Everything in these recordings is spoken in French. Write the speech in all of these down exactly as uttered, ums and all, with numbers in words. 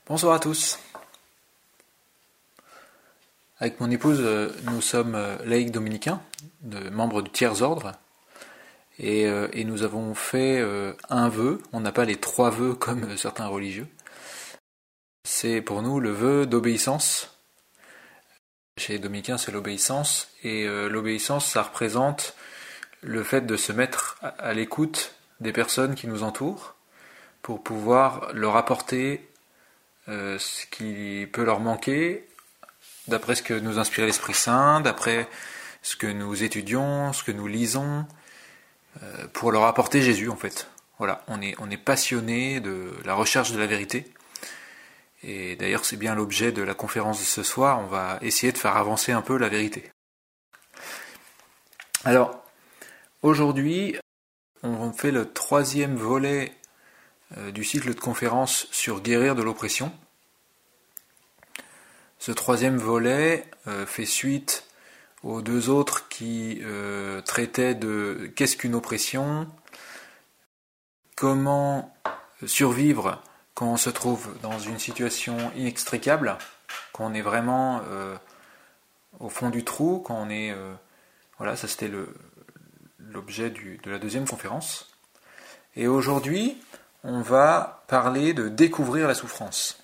Bonsoir à tous. Avec mon épouse, nous sommes laïcs dominicains, de, membres du tiers ordre, et, et nous avons fait un vœu. On n'a pas les trois vœux comme certains religieux. C'est pour nous le vœu d'obéissance. Chez les dominicains, c'est l'obéissance, et l'obéissance, ça représente le fait de se mettre à l'écoute des personnes qui nous entourent pour pouvoir leur apporter Euh, ce qui peut leur manquer, d'après ce que nous inspire l'Esprit Saint, d'après ce que nous étudions, ce que nous lisons, euh, pour leur apporter Jésus en fait. Voilà, on est, on est passionné de la recherche de la vérité. Et d'ailleurs c'est bien l'objet de la conférence de ce soir, on va essayer de faire avancer un peu la vérité. Alors, aujourd'hui, on fait le troisième volet du cycle de conférences sur guérir de l'oppression. Ce troisième volet euh, fait suite aux deux autres qui euh, traitaient de qu'est-ce qu'une oppression, comment survivre quand on se trouve dans une situation inextricable, quand on est vraiment euh, au fond du trou, quand on est... Euh, voilà, ça c'était le, l'objet du, de la deuxième conférence. Et aujourd'hui, on va parler de découvrir la souffrance.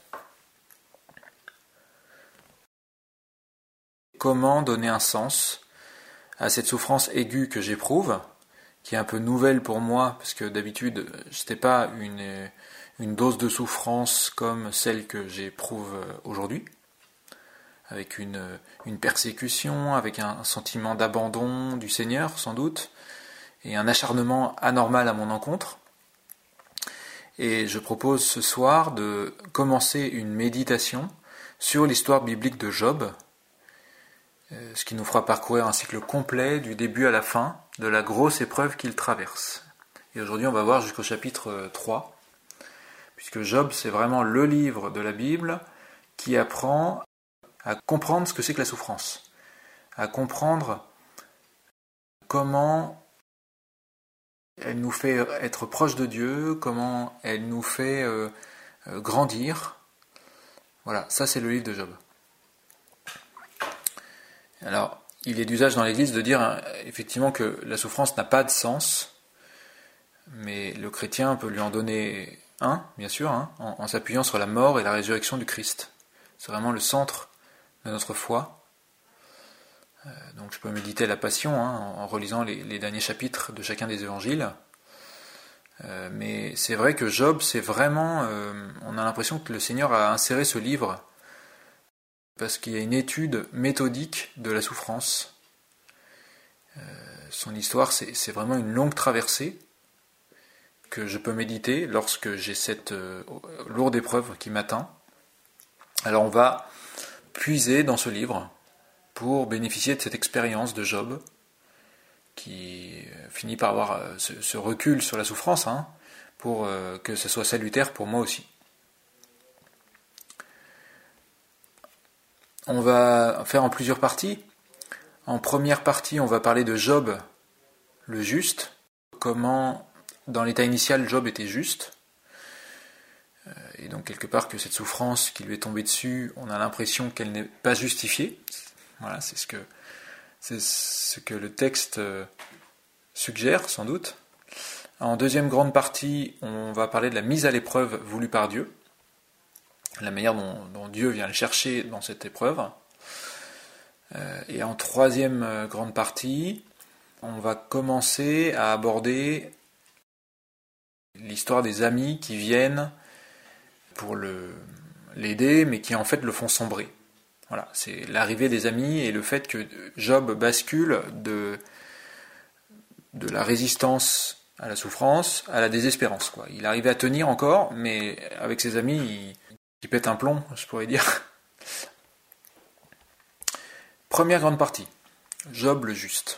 Comment donner un sens à cette souffrance aiguë que j'éprouve, qui est un peu nouvelle pour moi, parce que d'habitude, ce n'était pas une, une dose de souffrance comme celle que j'éprouve aujourd'hui, avec une, une persécution, avec un sentiment d'abandon du Seigneur, sans doute, et un acharnement anormal à mon encontre. Et je propose ce soir de commencer une méditation sur l'histoire biblique de Job, ce qui nous fera parcourir un cycle complet du début à la fin de la grosse épreuve qu'il traverse. Et aujourd'hui on va voir jusqu'au chapitre trois, puisque Job c'est vraiment le livre de la Bible qui apprend à comprendre ce que c'est que la souffrance, à comprendre comment elle nous fait être proche de Dieu, comment elle nous fait euh, euh, grandir. Voilà, ça c'est le livre de Job. Alors, il est d'usage dans l'Église de dire hein, effectivement que la souffrance n'a pas de sens, mais le chrétien peut lui en donner un, bien sûr, hein, en, en s'appuyant sur la mort et la résurrection du Christ. C'est vraiment le centre de notre foi. Euh, donc je peux méditer la passion hein, en relisant les, les derniers chapitres de chacun des évangiles. Euh, mais c'est vrai que Job, c'est vraiment... Euh, on a l'impression que le Seigneur a inséré ce livre parce qu'il y a une étude méthodique de la souffrance. Euh, son histoire, c'est, c'est vraiment une longue traversée que je peux méditer lorsque j'ai cette euh, lourde épreuve qui m'atteint. Alors on va puiser dans ce livre pour bénéficier de cette expérience de Job, qui finit par avoir ce, ce recul sur la souffrance, hein, pour euh, que ce soit salutaire pour moi aussi. On va faire en plusieurs parties. En première partie, on va parler de Job, le juste, comment dans l'état initial Job était juste, et donc quelque part que cette souffrance qui lui est tombée dessus, on a l'impression qu'elle n'est pas justifiée. Voilà, c'est ce que, c'est ce que le texte suggère, sans doute. En deuxième grande partie, on va parler de la mise à l'épreuve voulue par Dieu, la manière dont, dont Dieu vient le chercher dans cette épreuve. Euh, et en troisième grande partie, on va commencer à aborder l'histoire des amis qui viennent pour le, l'aider, mais qui en fait le font sombrer. Voilà, c'est l'arrivée des amis et le fait que Job bascule de, de la résistance à la souffrance à la désespérance, quoi. Il arrivait à tenir encore, mais avec ses amis, il, il pète un plomb, je pourrais dire. Première grande partie, Job le juste.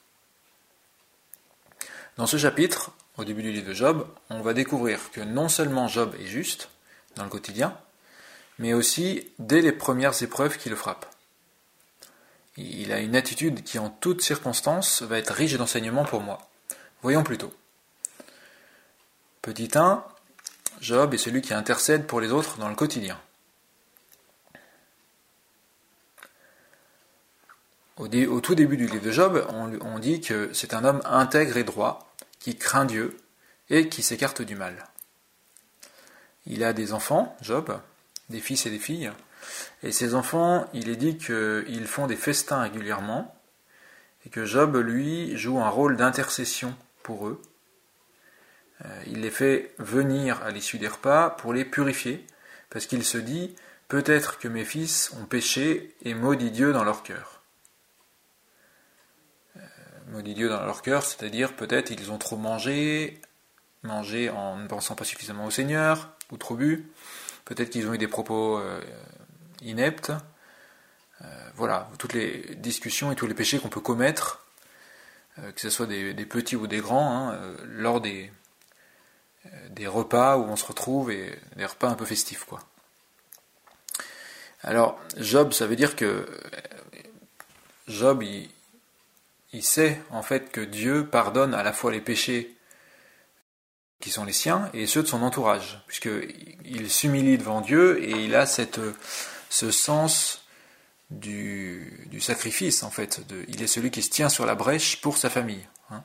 Dans ce chapitre, au début du livre de Job, on va découvrir que non seulement Job est juste dans le quotidien, mais aussi dès les premières épreuves qui le frappent. Il a une attitude qui, en toutes circonstances, va être riche d'enseignements pour moi. Voyons plutôt. Petit un, Job est celui qui intercède pour les autres dans le quotidien. au, dé, au tout début du livre de Job, on, on dit que c'est un homme intègre et droit, qui craint Dieu et qui s'écarte du mal. Il a des enfants, Job, des fils et des filles, et ces enfants, il est dit qu'ils font des festins régulièrement, et que Job, lui, joue un rôle d'intercession pour eux. Il les fait venir à l'issue des repas pour les purifier, parce qu'il se dit « Peut-être que mes fils ont péché et maudit Dieu dans leur cœur. » Maudit Dieu dans leur cœur, c'est-à-dire peut-être ils ont trop mangé, mangé en ne pensant pas suffisamment au Seigneur, ou trop bu, peut-être qu'ils ont eu des propos euh, ineptes. Euh, voilà, toutes les discussions et tous les péchés qu'on peut commettre, euh, que ce soit des, des petits ou des grands, hein, euh, lors des, euh, des repas où on se retrouve, et des repas un peu festifs, quoi. Alors, Job, ça veut dire que Job, il, il sait en fait que Dieu pardonne à la fois les péchés qui sont les siens et ceux de son entourage, puisqu'il s'humilie devant Dieu et il a cette, ce sens du, du sacrifice, en fait. De, il est celui qui se tient sur la brèche pour sa famille. Hein.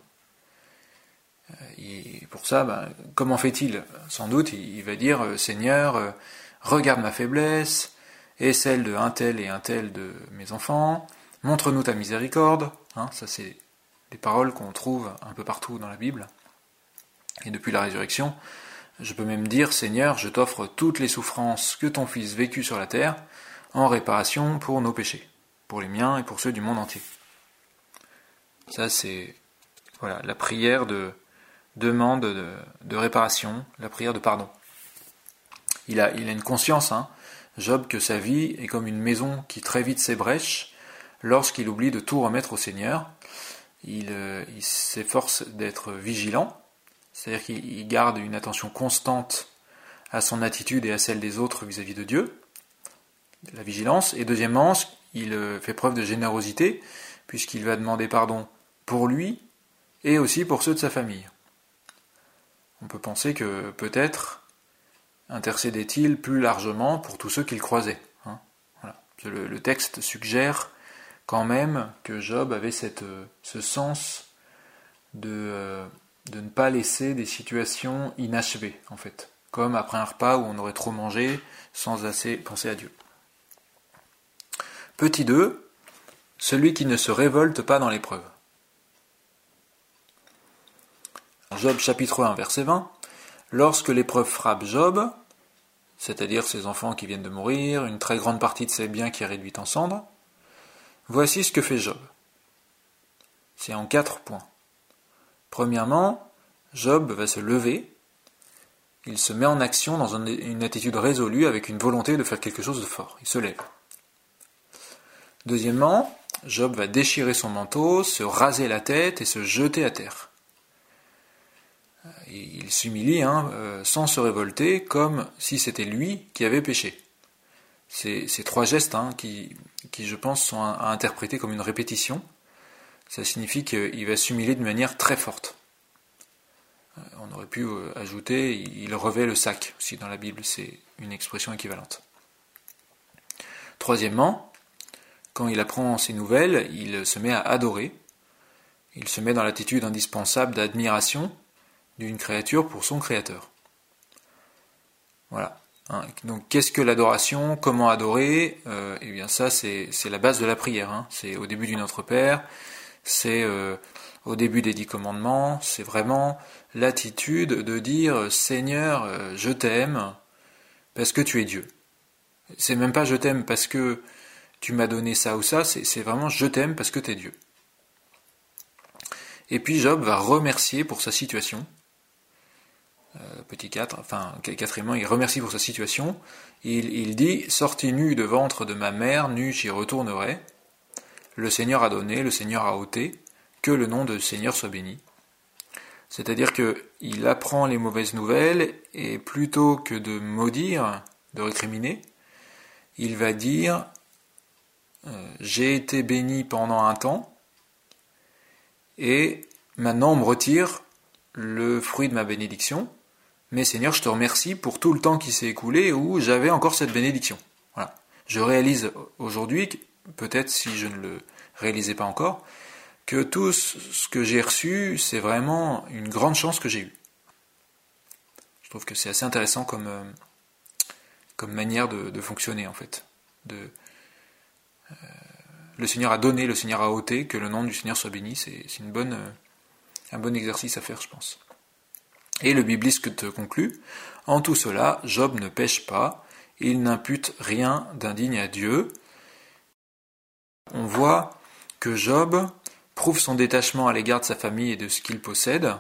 Et pour ça, ben, comment fait-il ? Sans doute, il, il va dire « Seigneur, regarde ma faiblesse, et celle de un tel et un tel de mes enfants, montre-nous ta miséricorde. Hein, » ça, c'est des paroles qu'on trouve un peu partout dans la Bible. Et depuis la résurrection, je peux même dire « Seigneur, je t'offre toutes les souffrances que ton Fils vécut sur la terre, en réparation pour nos péchés, pour les miens et pour ceux du monde entier. » Ça, c'est voilà, la prière de demande de, de réparation, la prière de pardon. Il a, il a une conscience, hein, Job, que sa vie est comme une maison qui très vite s'ébrèche lorsqu'il oublie de tout remettre au Seigneur. Il, euh, il s'efforce d'être vigilant, c'est-à-dire qu'il garde une attention constante à son attitude et à celle des autres vis-à-vis de Dieu, la vigilance, et deuxièmement, il fait preuve de générosité, puisqu'il va demander pardon pour lui et aussi pour ceux de sa famille. On peut penser que peut-être intercédait-il plus largement pour tous ceux qu'il croisait. Hein, voilà. Le, le texte suggère quand même que Job avait cette, ce sens de, de ne pas laisser des situations inachevées, en fait, comme après un repas où on aurait trop mangé sans assez penser à Dieu. Petit deux, celui qui ne se révolte pas dans l'épreuve. Job chapitre un, verset vingt. Lorsque l'épreuve frappe Job, c'est-à-dire ses enfants qui viennent de mourir, une très grande partie de ses biens qui est réduite en cendres, voici ce que fait Job. C'est en quatre points. Premièrement, Job va se lever, il se met en action dans une attitude résolue avec une volonté de faire quelque chose de fort. Il se lève. Deuxièmement, Job va déchirer son manteau, se raser la tête et se jeter à terre. Il s'humilie hein, euh, sans se révolter, comme si c'était lui qui avait péché. C'est ces trois gestes hein, qui, qui, je pense, sont à, à interpréter comme une répétition. Ça signifie qu'il va s'humilier de manière très forte. On aurait pu euh, ajouter, il revêt le sac, aussi dans la Bible, c'est une expression équivalente. Troisièmement, quand il apprend ces nouvelles, il se met à adorer. Il se met dans l'attitude indispensable d'admiration d'une créature pour son créateur. Voilà. Hein. Donc, qu'est-ce que l'adoration ? Comment adorer ? euh, Eh bien, ça, c'est, c'est la base de la prière. Hein. C'est au début du Notre Père, c'est euh, au début des Dix Commandements, c'est vraiment l'attitude de dire « Seigneur, euh, je t'aime parce que tu es Dieu ». C'est même pas « je t'aime parce que tu m'as donné ça ou ça », c'est, c'est vraiment « je t'aime parce que tu es Dieu ». Et puis Job va remercier pour sa situation. Euh, petit quatre, enfin quatrièmement, il remercie pour sa situation. Il, il dit « Sorti nu de ventre de ma mère, nu j'y retournerai. Le Seigneur a donné, le Seigneur a ôté, que le nom de Seigneur soit béni. » C'est-à-dire qu'il apprend les mauvaises nouvelles, et plutôt que de maudire, de récriminer, il va dire euh, « J'ai été béni pendant un temps, et maintenant on me retire le fruit de ma bénédiction, mais Seigneur, je te remercie pour tout le temps qui s'est écoulé où j'avais encore cette bénédiction. » Voilà. Je réalise aujourd'hui, peut-être si je ne le réalisais pas encore, que tout ce que j'ai reçu, c'est vraiment une grande chance que j'ai eue. Je trouve que c'est assez intéressant comme, euh, comme manière de, de fonctionner en fait. De, euh, le Seigneur a donné, le Seigneur a ôté, que le nom du Seigneur soit béni, c'est, c'est une bonne, euh, un bon exercice à faire, je pense. Et le bibliste te conclut, en tout cela, Job ne pêche pas, il n'impute rien d'indigne à Dieu. On voit que Job prouve son détachement à l'égard de sa famille et de ce qu'il possède.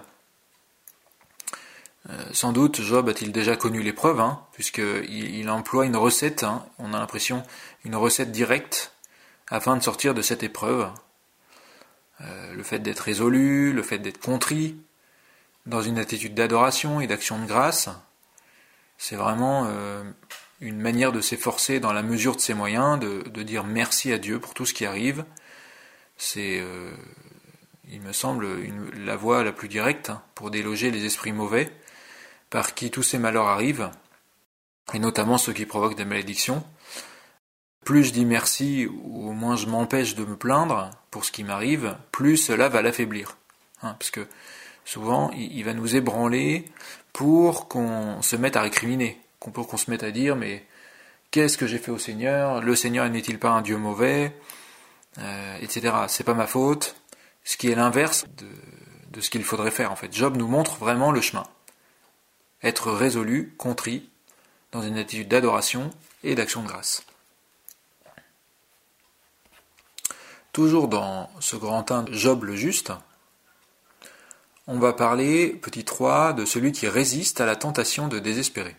Euh, sans doute, Job a-t-il déjà connu l'épreuve, hein, puisqu'il il emploie une recette, hein, on a l'impression, une recette directe, afin de sortir de cette épreuve. Euh, le fait d'être résolu, le fait d'être contrit, dans une attitude d'adoration et d'action de grâce, c'est vraiment euh, une manière de s'efforcer dans la mesure de ses moyens, de, de dire merci à Dieu pour tout ce qui arrive. C'est, euh, il me semble, une, la voie la plus directe hein, pour déloger les esprits mauvais, par qui tous ces malheurs arrivent, et notamment ceux qui provoquent des malédictions. Plus je dis merci, ou au moins je m'empêche de me plaindre pour ce qui m'arrive, plus cela va l'affaiblir. Hein, parce que souvent, il va nous ébranler pour qu'on se mette à récriminer, pour qu'on se mette à dire, mais qu'est-ce que j'ai fait au Seigneur ? Le Seigneur n'est-il pas un Dieu mauvais ? euh, et cetera. C'est pas ma faute. Ce qui est l'inverse de, de ce qu'il faudrait faire, en fait. Job nous montre vraiment le chemin. Être résolu, contrit, dans une attitude d'adoration et d'action de grâce. Toujours dans ce grand un Job le juste, on va parler, petit trois, de celui qui résiste à la tentation de désespérer.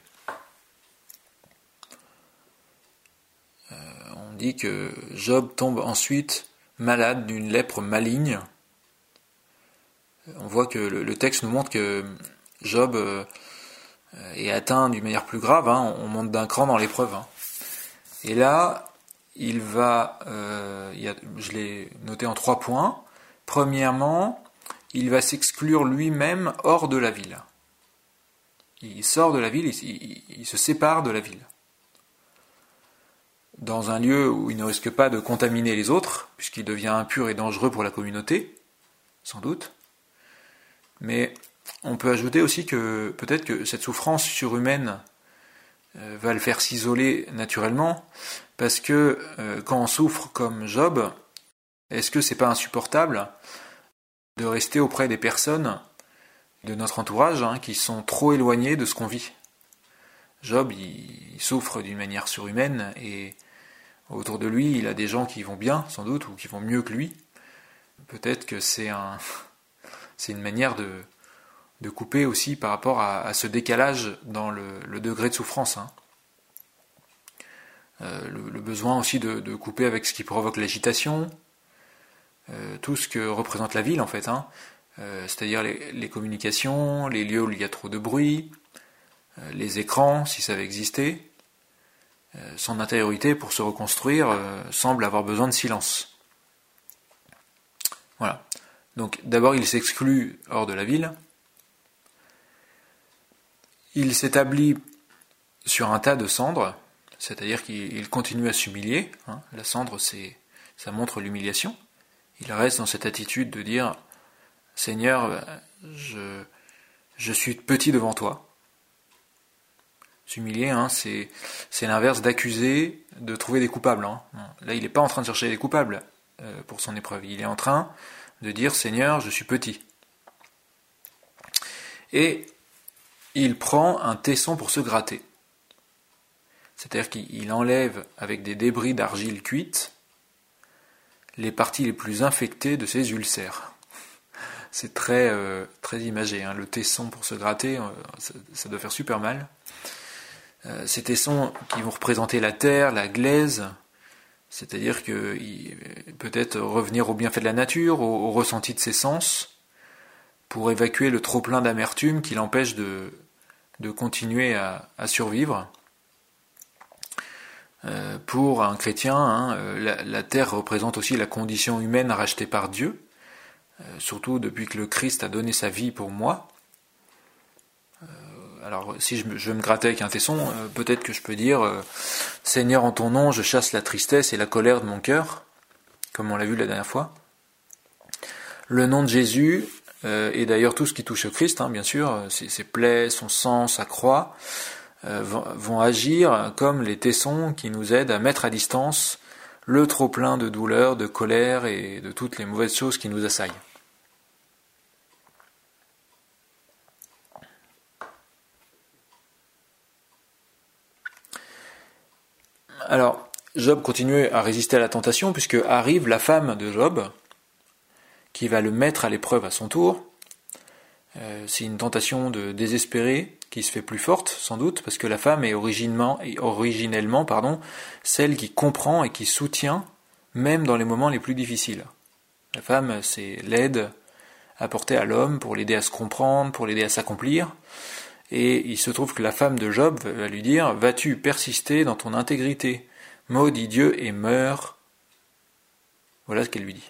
Euh, on dit que Job tombe ensuite malade d'une lèpre maligne. On voit que le, le texte nous montre que Job euh, est atteint d'une manière plus grave, hein, on monte d'un cran dans l'épreuve. Hein. Et là, il va, euh, il y a, je l'ai noté en trois points. Premièrement, il va s'exclure lui-même hors de la ville. Il sort de la ville, il, il, il se sépare de la ville. Dans un lieu où il ne risque pas de contaminer les autres, puisqu'il devient impur et dangereux pour la communauté, sans doute. Mais on peut ajouter aussi que peut-être que cette souffrance surhumaine euh, va le faire s'isoler naturellement, parce que euh, quand on souffre comme Job, est-ce que c'est pas insupportable de rester auprès des personnes de notre entourage hein, qui sont trop éloignées de ce qu'on vit. Job, il, il souffre d'une manière surhumaine et autour de lui, il a des gens qui vont bien, sans doute, ou qui vont mieux que lui. Peut-être que c'est un, c'est une manière de, de couper aussi par rapport à, à ce décalage dans le, le degré de souffrance. Hein. Euh, le, le besoin aussi de, de couper avec ce qui provoque l'agitation, Euh, tout ce que représente la ville en fait, hein. euh, c'est-à-dire les, les communications, les lieux où il y a trop de bruit, euh, les écrans si ça avait existé. Euh, son intériorité pour se reconstruire euh, semble avoir besoin de silence. Voilà. Donc d'abord il s'exclut hors de la ville, il s'établit sur un tas de cendres, c'est-à-dire qu'il continue à s'humilier, hein. La cendre c'est, ça montre l'humiliation. Il reste dans cette attitude de dire « Seigneur, je, je suis petit devant toi ». S'humilier, hein, c'est, c'est l'inverse d'accuser, de trouver des coupables. Hein. Là, il n'est pas en train de chercher des coupables euh, pour son épreuve. Il est en train de dire « Seigneur, je suis petit ». Et il prend un tesson pour se gratter. C'est-à-dire qu'il enlève avec des débris d'argile cuite les parties les plus infectées de ses ulcères. C'est très, euh, très imagé, hein. Le tesson pour se gratter, euh, ça, ça doit faire super mal. Euh, ces tessons qui vont représenter la terre, la glaise, c'est-à-dire que il, peut-être revenir au bienfait de la nature, au, au ressenti de ses sens, pour évacuer le trop-plein d'amertume qui l'empêche de, de continuer à, à survivre. Euh, pour un chrétien, hein, la, la terre représente aussi la condition humaine rachetée par Dieu, euh, surtout depuis que le Christ a donné sa vie pour moi. Euh, alors, si je, je veux me gratter avec un tesson, euh, peut-être que je peux dire euh, « Seigneur, en ton nom, je chasse la tristesse et la colère de mon cœur ». comme on l'a vu la dernière fois. Le nom de Jésus, euh, et d'ailleurs tout ce qui touche au Christ, hein, bien sûr, ses, ses plaies, son sang, sa croix, euh, vont, vont agir comme les tessons qui nous aident à mettre à distance le trop-plein de douleur, de colère et de toutes les mauvaises choses qui nous assaillent. Alors, Job continue à résister à la tentation, puisque arrive la femme de Job, qui va le mettre à l'épreuve à son tour. Euh, c'est une tentation de désespérer qui se fait plus forte, sans doute, parce que la femme est originellement, originellement pardon, celle qui comprend et qui soutient, même dans les moments les plus difficiles. La femme, c'est l'aide apportée à l'homme pour l'aider à se comprendre, pour l'aider à s'accomplir. Et il se trouve que la femme de Job va lui dire « Vas-tu persister dans ton intégrité ? Maudis Dieu et meurs. » Voilà ce qu'elle lui dit.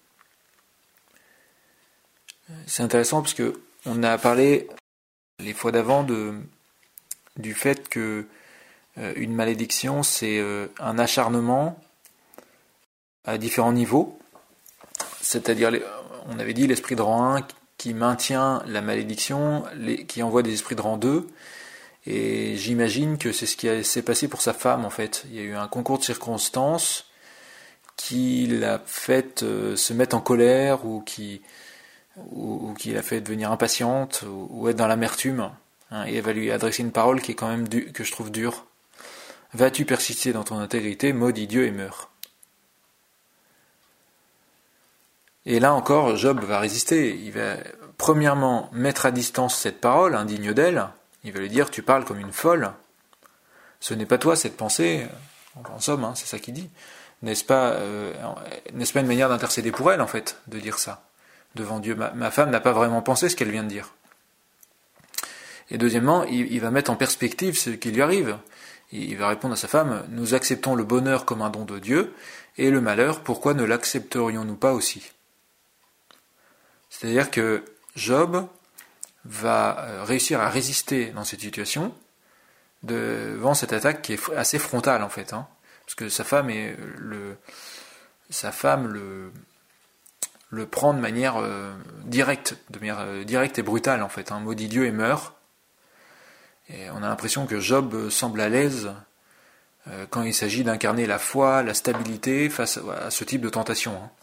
C'est intéressant parce que on a parlé les fois d'avant de, du fait que euh, une malédiction, c'est euh, un acharnement à différents niveaux. C'est-à-dire, on avait dit l'esprit de rang un qui maintient la malédiction, les, qui envoie des esprits de rang deux, et j'imagine que c'est ce qui s'est passé pour sa femme en fait. Il y a eu un concours de circonstances qui l'a fait euh, se mettre en colère, ou qui, ou, ou qui l'a fait devenir impatiente, ou, ou être dans l'amertume, hein, et elle va lui adresser une parole qui est quand même du, que je trouve dure. Vas-tu persister dans ton intégrité, maudis Dieu et meurs. Et là encore, Job va résister. Il va premièrement mettre à distance cette parole, indigne d'elle. Il va lui dire, tu parles comme une folle. Ce n'est pas toi cette pensée. En somme, hein, c'est ça qu'il dit. N'est-ce pas, euh, n'est-ce pas une manière d'intercéder pour elle, en fait, de dire ça devant Dieu? Ma, ma femme n'a pas vraiment pensé ce qu'elle vient de dire. Et deuxièmement, il, il va mettre en perspective ce qui lui arrive. Il, il va répondre à sa femme, nous acceptons le bonheur comme un don de Dieu, et le malheur, pourquoi ne l'accepterions-nous pas aussi? C'est-à-dire que Job va réussir à résister dans cette situation devant cette attaque qui est assez frontale en fait, hein, parce que sa femme est le, sa femme le, le prend de manière euh, directe, de manière euh, directe et brutale en fait. Hein, maudit Dieu et meurt. Et on a l'impression que Job semble à l'aise euh, quand il s'agit d'incarner la foi, la stabilité face à, à ce type de tentation. Hein.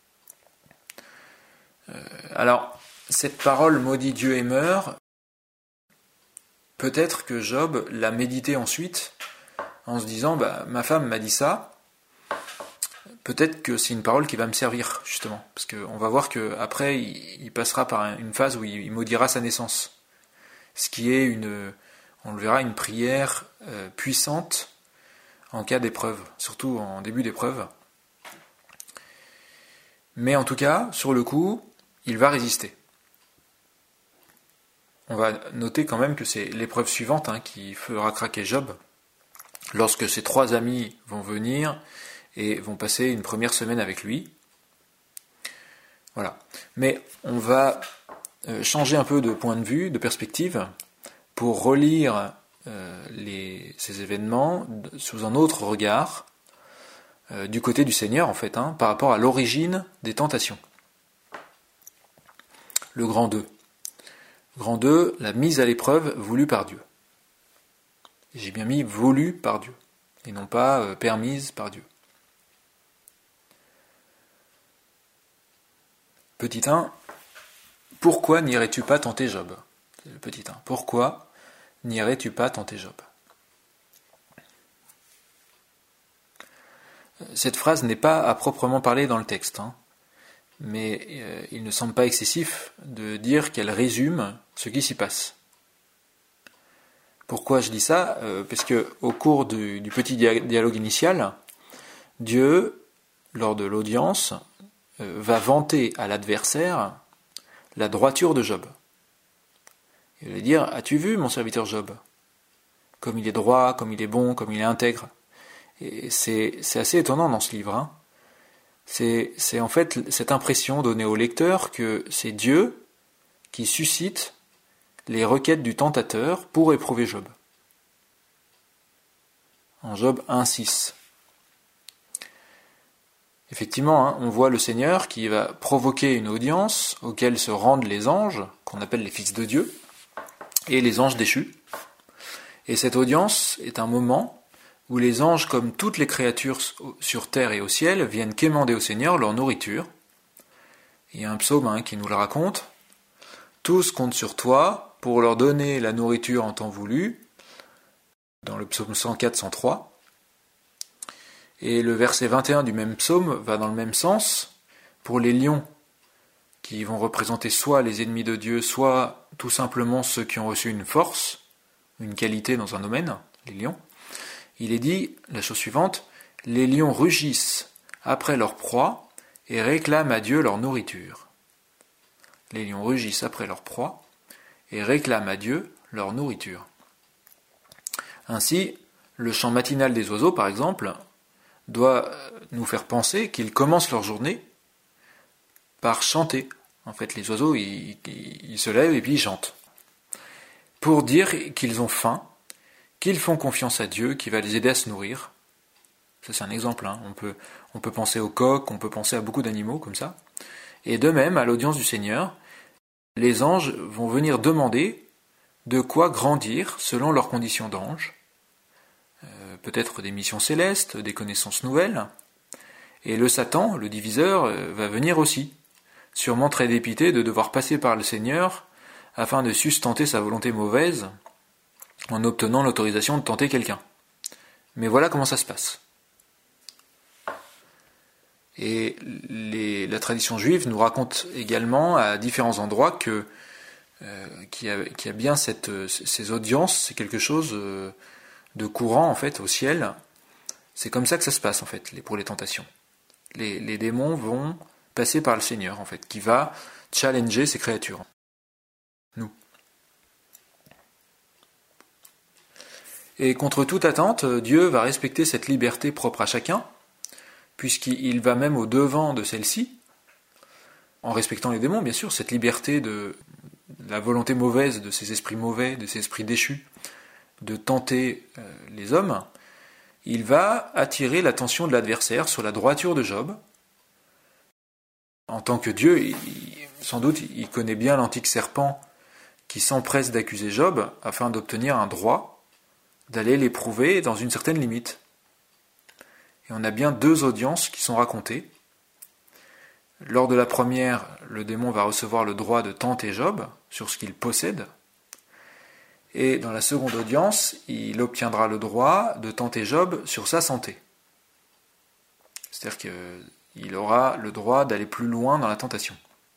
Euh, alors, cette parole maudit Dieu et meurt, peut-être que Job l'a médité ensuite en se disant bah, ma femme m'a dit ça, peut-être que c'est une parole qui va me servir justement, parce qu'on va voir qu'après il, il passera par une phase où il, il maudira sa naissance, ce qui est une, on le verra, une prière euh, puissante en cas d'épreuve, surtout en début d'épreuve. Mais en tout cas, sur le coup, il va résister. On va noter quand même que c'est l'épreuve suivante hein, qui fera craquer Job, lorsque ses trois amis vont venir et vont passer une première semaine avec lui. Voilà. Mais on va changer un peu de point de vue, de perspective, pour relire euh, les, ces événements sous un autre regard, euh, du côté du Seigneur en fait, hein, par rapport à l'origine des tentations. Le grand deux. Grand deux, la mise à l'épreuve voulue par Dieu. J'ai bien mis voulue par Dieu, et non pas euh, permise par Dieu. Petit un, pourquoi n'irais-tu pas tenter Job? C'est le petit un. Pourquoi n'irais-tu pas tenter Job? Cette phrase n'est pas à proprement parler dans le texte, hein. Mais euh, il ne semble pas excessif de dire qu'elle résume ce qui s'y passe. Pourquoi je dis ça? euh, Parce que au cours du, du petit dialogue initial, Dieu, lors de l'audience, euh, va vanter à l'adversaire la droiture de Job. Il va dire, as-tu vu mon serviteur Job? Comme il est droit, comme il est bon, comme il est intègre. Et c'est, c'est assez étonnant dans ce livre, hein. C'est, c'est en fait cette impression donnée au lecteur que c'est Dieu qui suscite les requêtes du tentateur pour éprouver Job. En Job un six. Effectivement, hein, on voit le Seigneur qui va provoquer une audience auquel se rendent les anges, qu'on appelle les fils de Dieu, et les anges déchus. Et cette audience est un moment où les anges, comme toutes les créatures sur terre et au ciel, viennent quémander au Seigneur leur nourriture. Il y a un psaume hein, qui nous le raconte. « Tous comptent sur toi pour leur donner la nourriture en temps voulu », dans le psaume cent quatre cent trois. Et le verset vingt et un du même psaume va dans le même sens. Pour les lions, qui vont représenter soit les ennemis de Dieu, soit tout simplement ceux qui ont reçu une force, une qualité dans un domaine, les lions, il est dit, la chose suivante, « Les lions rugissent après leur proie et réclament à Dieu leur nourriture. » Les lions rugissent après leur proie et réclament à Dieu leur nourriture. Ainsi, le chant matinal des oiseaux, par exemple, doit nous faire penser qu'ils commencent leur journée par chanter. En fait, les oiseaux, ils, ils se lèvent et puis ils chantent. Pour dire qu'ils ont faim, qu'ils font confiance à Dieu, qui va les aider à se nourrir. Ça, c'est un exemple. Hein. On peut, on peut penser aux coqs, on peut penser à beaucoup d'animaux comme ça. Et de même, à l'audience du Seigneur, les anges vont venir demander de quoi grandir selon leurs conditions d'anges. Euh, peut-être des missions célestes, des connaissances nouvelles. Et le Satan, le diviseur, euh, va venir aussi, sûrement très dépité de devoir passer par le Seigneur afin de sustenter sa volonté mauvaise en obtenant l'autorisation de tenter quelqu'un. Mais voilà comment ça se passe. Et les, la tradition juive nous raconte également à différents endroits que euh, qu'il y a, qu'il y a bien cette, ces audiences, c'est quelque chose euh, de courant en fait au ciel. C'est comme ça que ça se passe en fait pour les tentations. Les, les démons vont passer par le Seigneur en fait, qui va challenger ces créatures. Nous. Et contre toute attente, Dieu va respecter cette liberté propre à chacun, puisqu'il va même au devant de celle-ci, en respectant les démons, bien sûr, cette liberté de la volonté mauvaise de ces esprits mauvais, de ces esprits déchus, de tenter euh, les hommes, il va attirer l'attention de l'adversaire sur la droiture de Job. En tant que Dieu, il, sans doute, il connaît bien l'antique serpent qui s'empresse d'accuser Job afin d'obtenir un droit, d'aller l'éprouver dans une certaine limite. Et on a bien deux audiences qui sont racontées. Lors de la première, le démon va recevoir le droit de tenter Job sur ce qu'il possède. Et dans la seconde audience, il obtiendra le droit de tenter Job sur sa santé. C'est-à-dire qu'il aura le droit d'aller plus loin dans la tentation.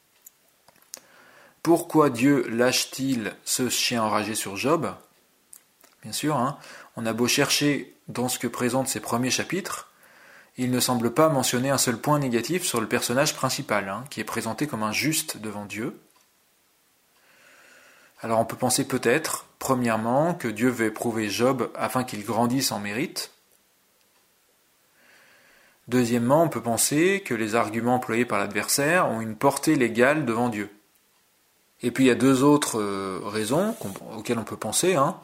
Pourquoi Dieu lâche-t-il ce chien enragé sur Job ? Bien sûr, hein, on a beau chercher dans ce que présentent ces premiers chapitres, il ne semble pas mentionner un seul point négatif sur le personnage principal, hein, qui est présenté comme un juste devant Dieu. Alors on peut penser peut-être, premièrement, que Dieu veut éprouver Job afin qu'il grandisse en mérite. Deuxièmement, on peut penser que les arguments employés par l'adversaire ont une portée légale devant Dieu. Et puis il y a deux autres euh, raisons auxquelles on peut penser, hein,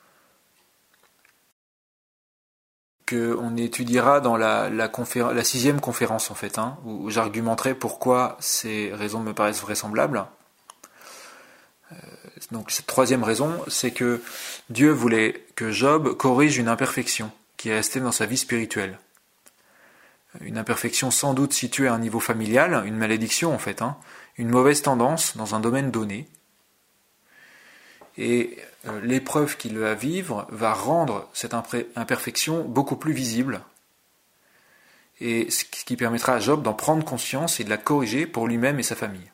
qu'on étudiera dans la, la, conféren- la sixième conférence en fait, hein, où j'argumenterai pourquoi ces raisons me paraissent vraisemblables. Euh, donc cette troisième raison, c'est que Dieu voulait que Job corrige une imperfection qui est restée dans sa vie spirituelle. Une imperfection sans doute située à un niveau familial, une malédiction en fait, hein, une mauvaise tendance dans un domaine donné. Et euh, l'épreuve qu'il va vivre va rendre cette imperfection beaucoup plus visible, et ce qui permettra à Job d'en prendre conscience et de la corriger pour lui-même et sa famille.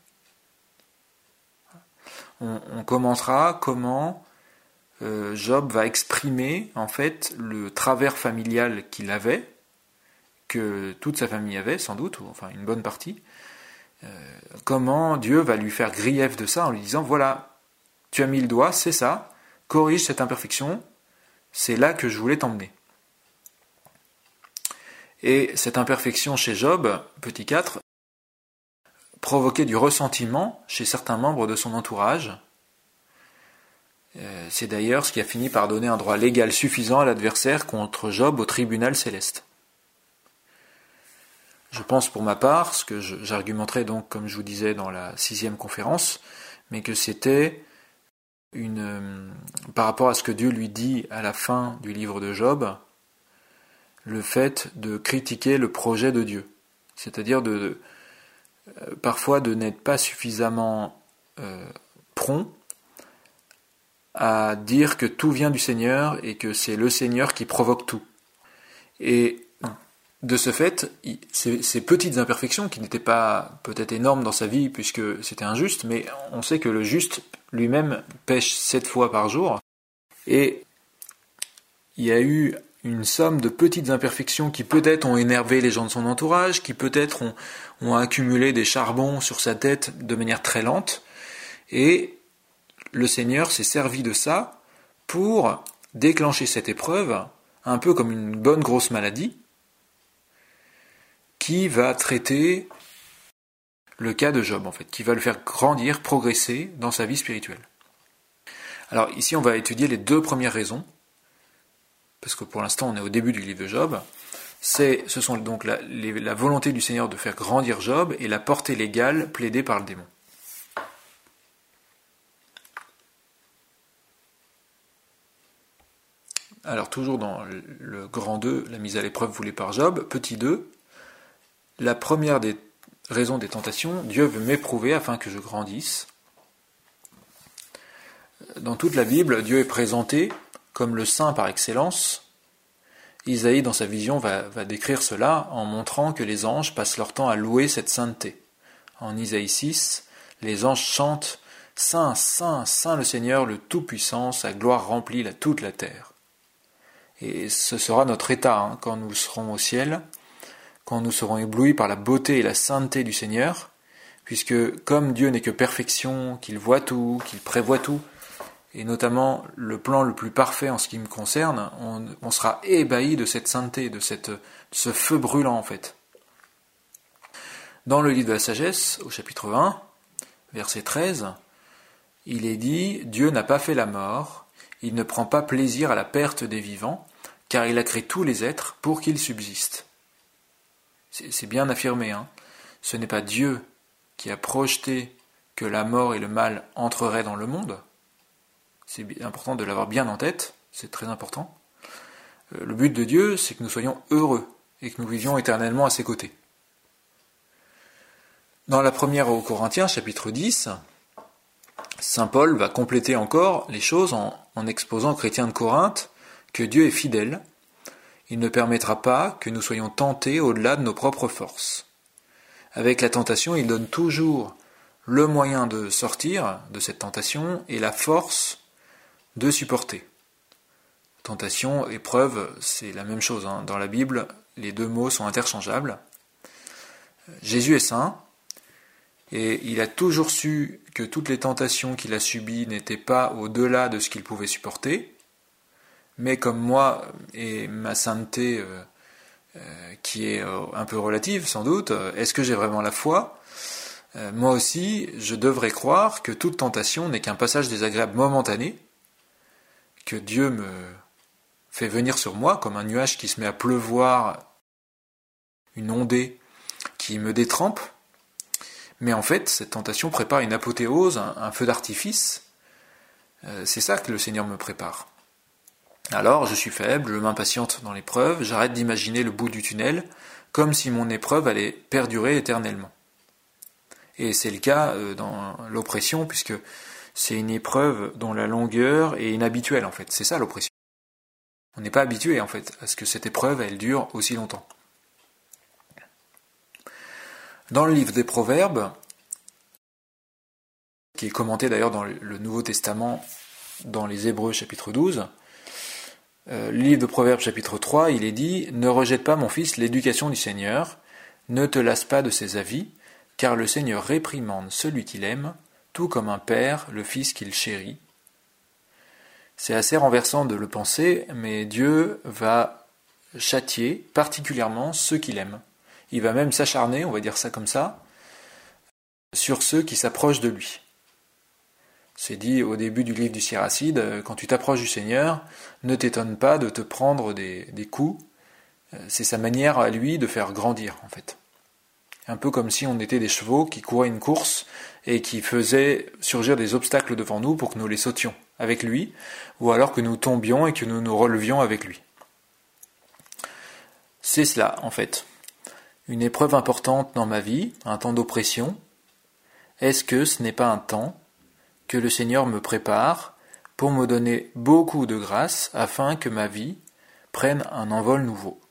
On, on commentera comment euh, Job va exprimer en fait le travers familial qu'il avait, que toute sa famille avait sans doute, ou enfin une bonne partie, euh, comment Dieu va lui faire grief de ça en lui disant voilà, tu as mis le doigt, c'est ça, corrige cette imperfection, c'est là que je voulais t'emmener. Et cette imperfection chez Job, petit quatre, provoquait du ressentiment chez certains membres de son entourage. Euh, c'est d'ailleurs ce qui a fini par donner un droit légal suffisant à l'adversaire contre Job au tribunal céleste. Je pense pour ma part, ce que je, j'argumenterai donc, comme je vous disais, dans la sixième conférence, mais que c'était une, euh, par rapport à ce que Dieu lui dit à la fin du livre de Job, le fait de critiquer le projet de Dieu. C'est-à-dire de, de euh, parfois de n'être pas suffisamment euh, prompt à dire que tout vient du Seigneur et que c'est le Seigneur qui provoque tout. Et de ce fait, ces, ces petites imperfections, qui n'étaient pas peut-être énormes dans sa vie puisque c'était injuste, mais on sait que le juste lui-même pêche sept fois par jour, et il y a eu une somme de petites imperfections qui peut-être ont énervé les gens de son entourage, qui peut-être ont, ont accumulé des charbons sur sa tête de manière très lente, et le Seigneur s'est servi de ça pour déclencher cette épreuve, un peu comme une bonne grosse maladie, qui va traiter le cas de Job, en fait, qui va le faire grandir, progresser dans sa vie spirituelle. Alors ici, on va étudier les deux premières raisons, parce que pour l'instant, on est au début du livre de Job. C'est, ce sont donc la, les, la volonté du Seigneur de faire grandir Job et la portée légale plaidée par le démon. Alors toujours dans le grand deux, la mise à l'épreuve voulue par Job, petit deux, la première des raisons des tentations, Dieu veut m'éprouver afin que je grandisse. Dans toute la Bible, Dieu est présenté comme le saint par excellence. Isaïe, dans sa vision, va, va décrire cela en montrant que les anges passent leur temps à louer cette sainteté. En Isaïe six, les anges chantent « Saint, Saint, Saint le Seigneur, le Tout-Puissant, sa gloire remplit la, toute la terre ». Et ce sera notre état hein, quand nous serons au ciel, quand nous serons éblouis par la beauté et la sainteté du Seigneur, puisque comme Dieu n'est que perfection, qu'il voit tout, qu'il prévoit tout, et notamment le plan le plus parfait en ce qui me concerne, on, on sera ébahi de cette sainteté, de, cette, de ce feu brûlant en fait. Dans le livre de la sagesse, au chapitre vingt, verset treize, il est dit « Dieu n'a pas fait la mort, il ne prend pas plaisir à la perte des vivants, car il a créé tous les êtres pour qu'ils subsistent. » C'est bien affirmé, hein. Ce n'est pas Dieu qui a projeté que la mort et le mal entreraient dans le monde. C'est important de l'avoir bien en tête, c'est très important. Le but de Dieu, c'est que nous soyons heureux et que nous vivions éternellement à ses côtés. Dans la première aux Corinthiens, chapitre dix, saint Paul va compléter encore les choses en, en exposant aux chrétiens de Corinthe que Dieu est fidèle. Il ne permettra pas que nous soyons tentés au-delà de nos propres forces. Avec la tentation, il donne toujours le moyen de sortir de cette tentation et la force de supporter. Tentation, épreuve, c'est la même chose. Hein. Dans la Bible, les deux mots sont interchangeables. Jésus est saint, et il a toujours su que toutes les tentations qu'il a subies n'étaient pas au-delà de ce qu'il pouvait supporter. Mais comme moi et ma sainteté euh, euh, qui est euh, un peu relative sans doute, euh, est-ce que j'ai vraiment la foi ? euh, Moi aussi, je devrais croire que toute tentation n'est qu'un passage désagréable momentané, que Dieu me fait venir sur moi comme un nuage qui se met à pleuvoir, une ondée qui me détrempe. Mais en fait, cette tentation prépare une apothéose, un, un feu d'artifice. Euh, c'est ça que le Seigneur me prépare. Alors, je suis faible, je m'impatiente dans l'épreuve, j'arrête d'imaginer le bout du tunnel, comme si mon épreuve allait perdurer éternellement. Et c'est le cas dans l'oppression, puisque c'est une épreuve dont la longueur est inhabituelle, en fait. C'est ça l'oppression. On n'est pas habitué, en fait, à ce que cette épreuve, elle dure aussi longtemps. Dans le livre des Proverbes, qui est commenté d'ailleurs dans le Nouveau Testament, dans les Hébreux chapitre douze, Euh, le livre de Proverbes chapitre trois, il est dit « Ne rejette pas, mon fils, l'éducation du Seigneur, ne te lasse pas de ses avis, car le Seigneur réprimande celui qu'il aime, tout comme un père le fils qu'il chérit. » C'est assez renversant de le penser, mais Dieu va châtier particulièrement ceux qu'il aime. Il va même s'acharner, on va dire ça comme ça, sur ceux qui s'approchent de lui. C'est dit au début du livre du Siracide, quand tu t'approches du Seigneur, ne t'étonne pas de te prendre des, des coups. C'est sa manière à lui de faire grandir, en fait. un peu comme si on était des chevaux qui couraient une course et qui faisaient surgir des obstacles devant nous pour que nous les sautions avec lui, ou alors que nous tombions et que nous nous relevions avec lui. C'est cela, en fait. Une épreuve importante dans ma vie, un temps d'oppression, est-ce que ce n'est pas un temps que le Seigneur me prépare pour me donner beaucoup de grâce afin que ma vie prenne un envol nouveau?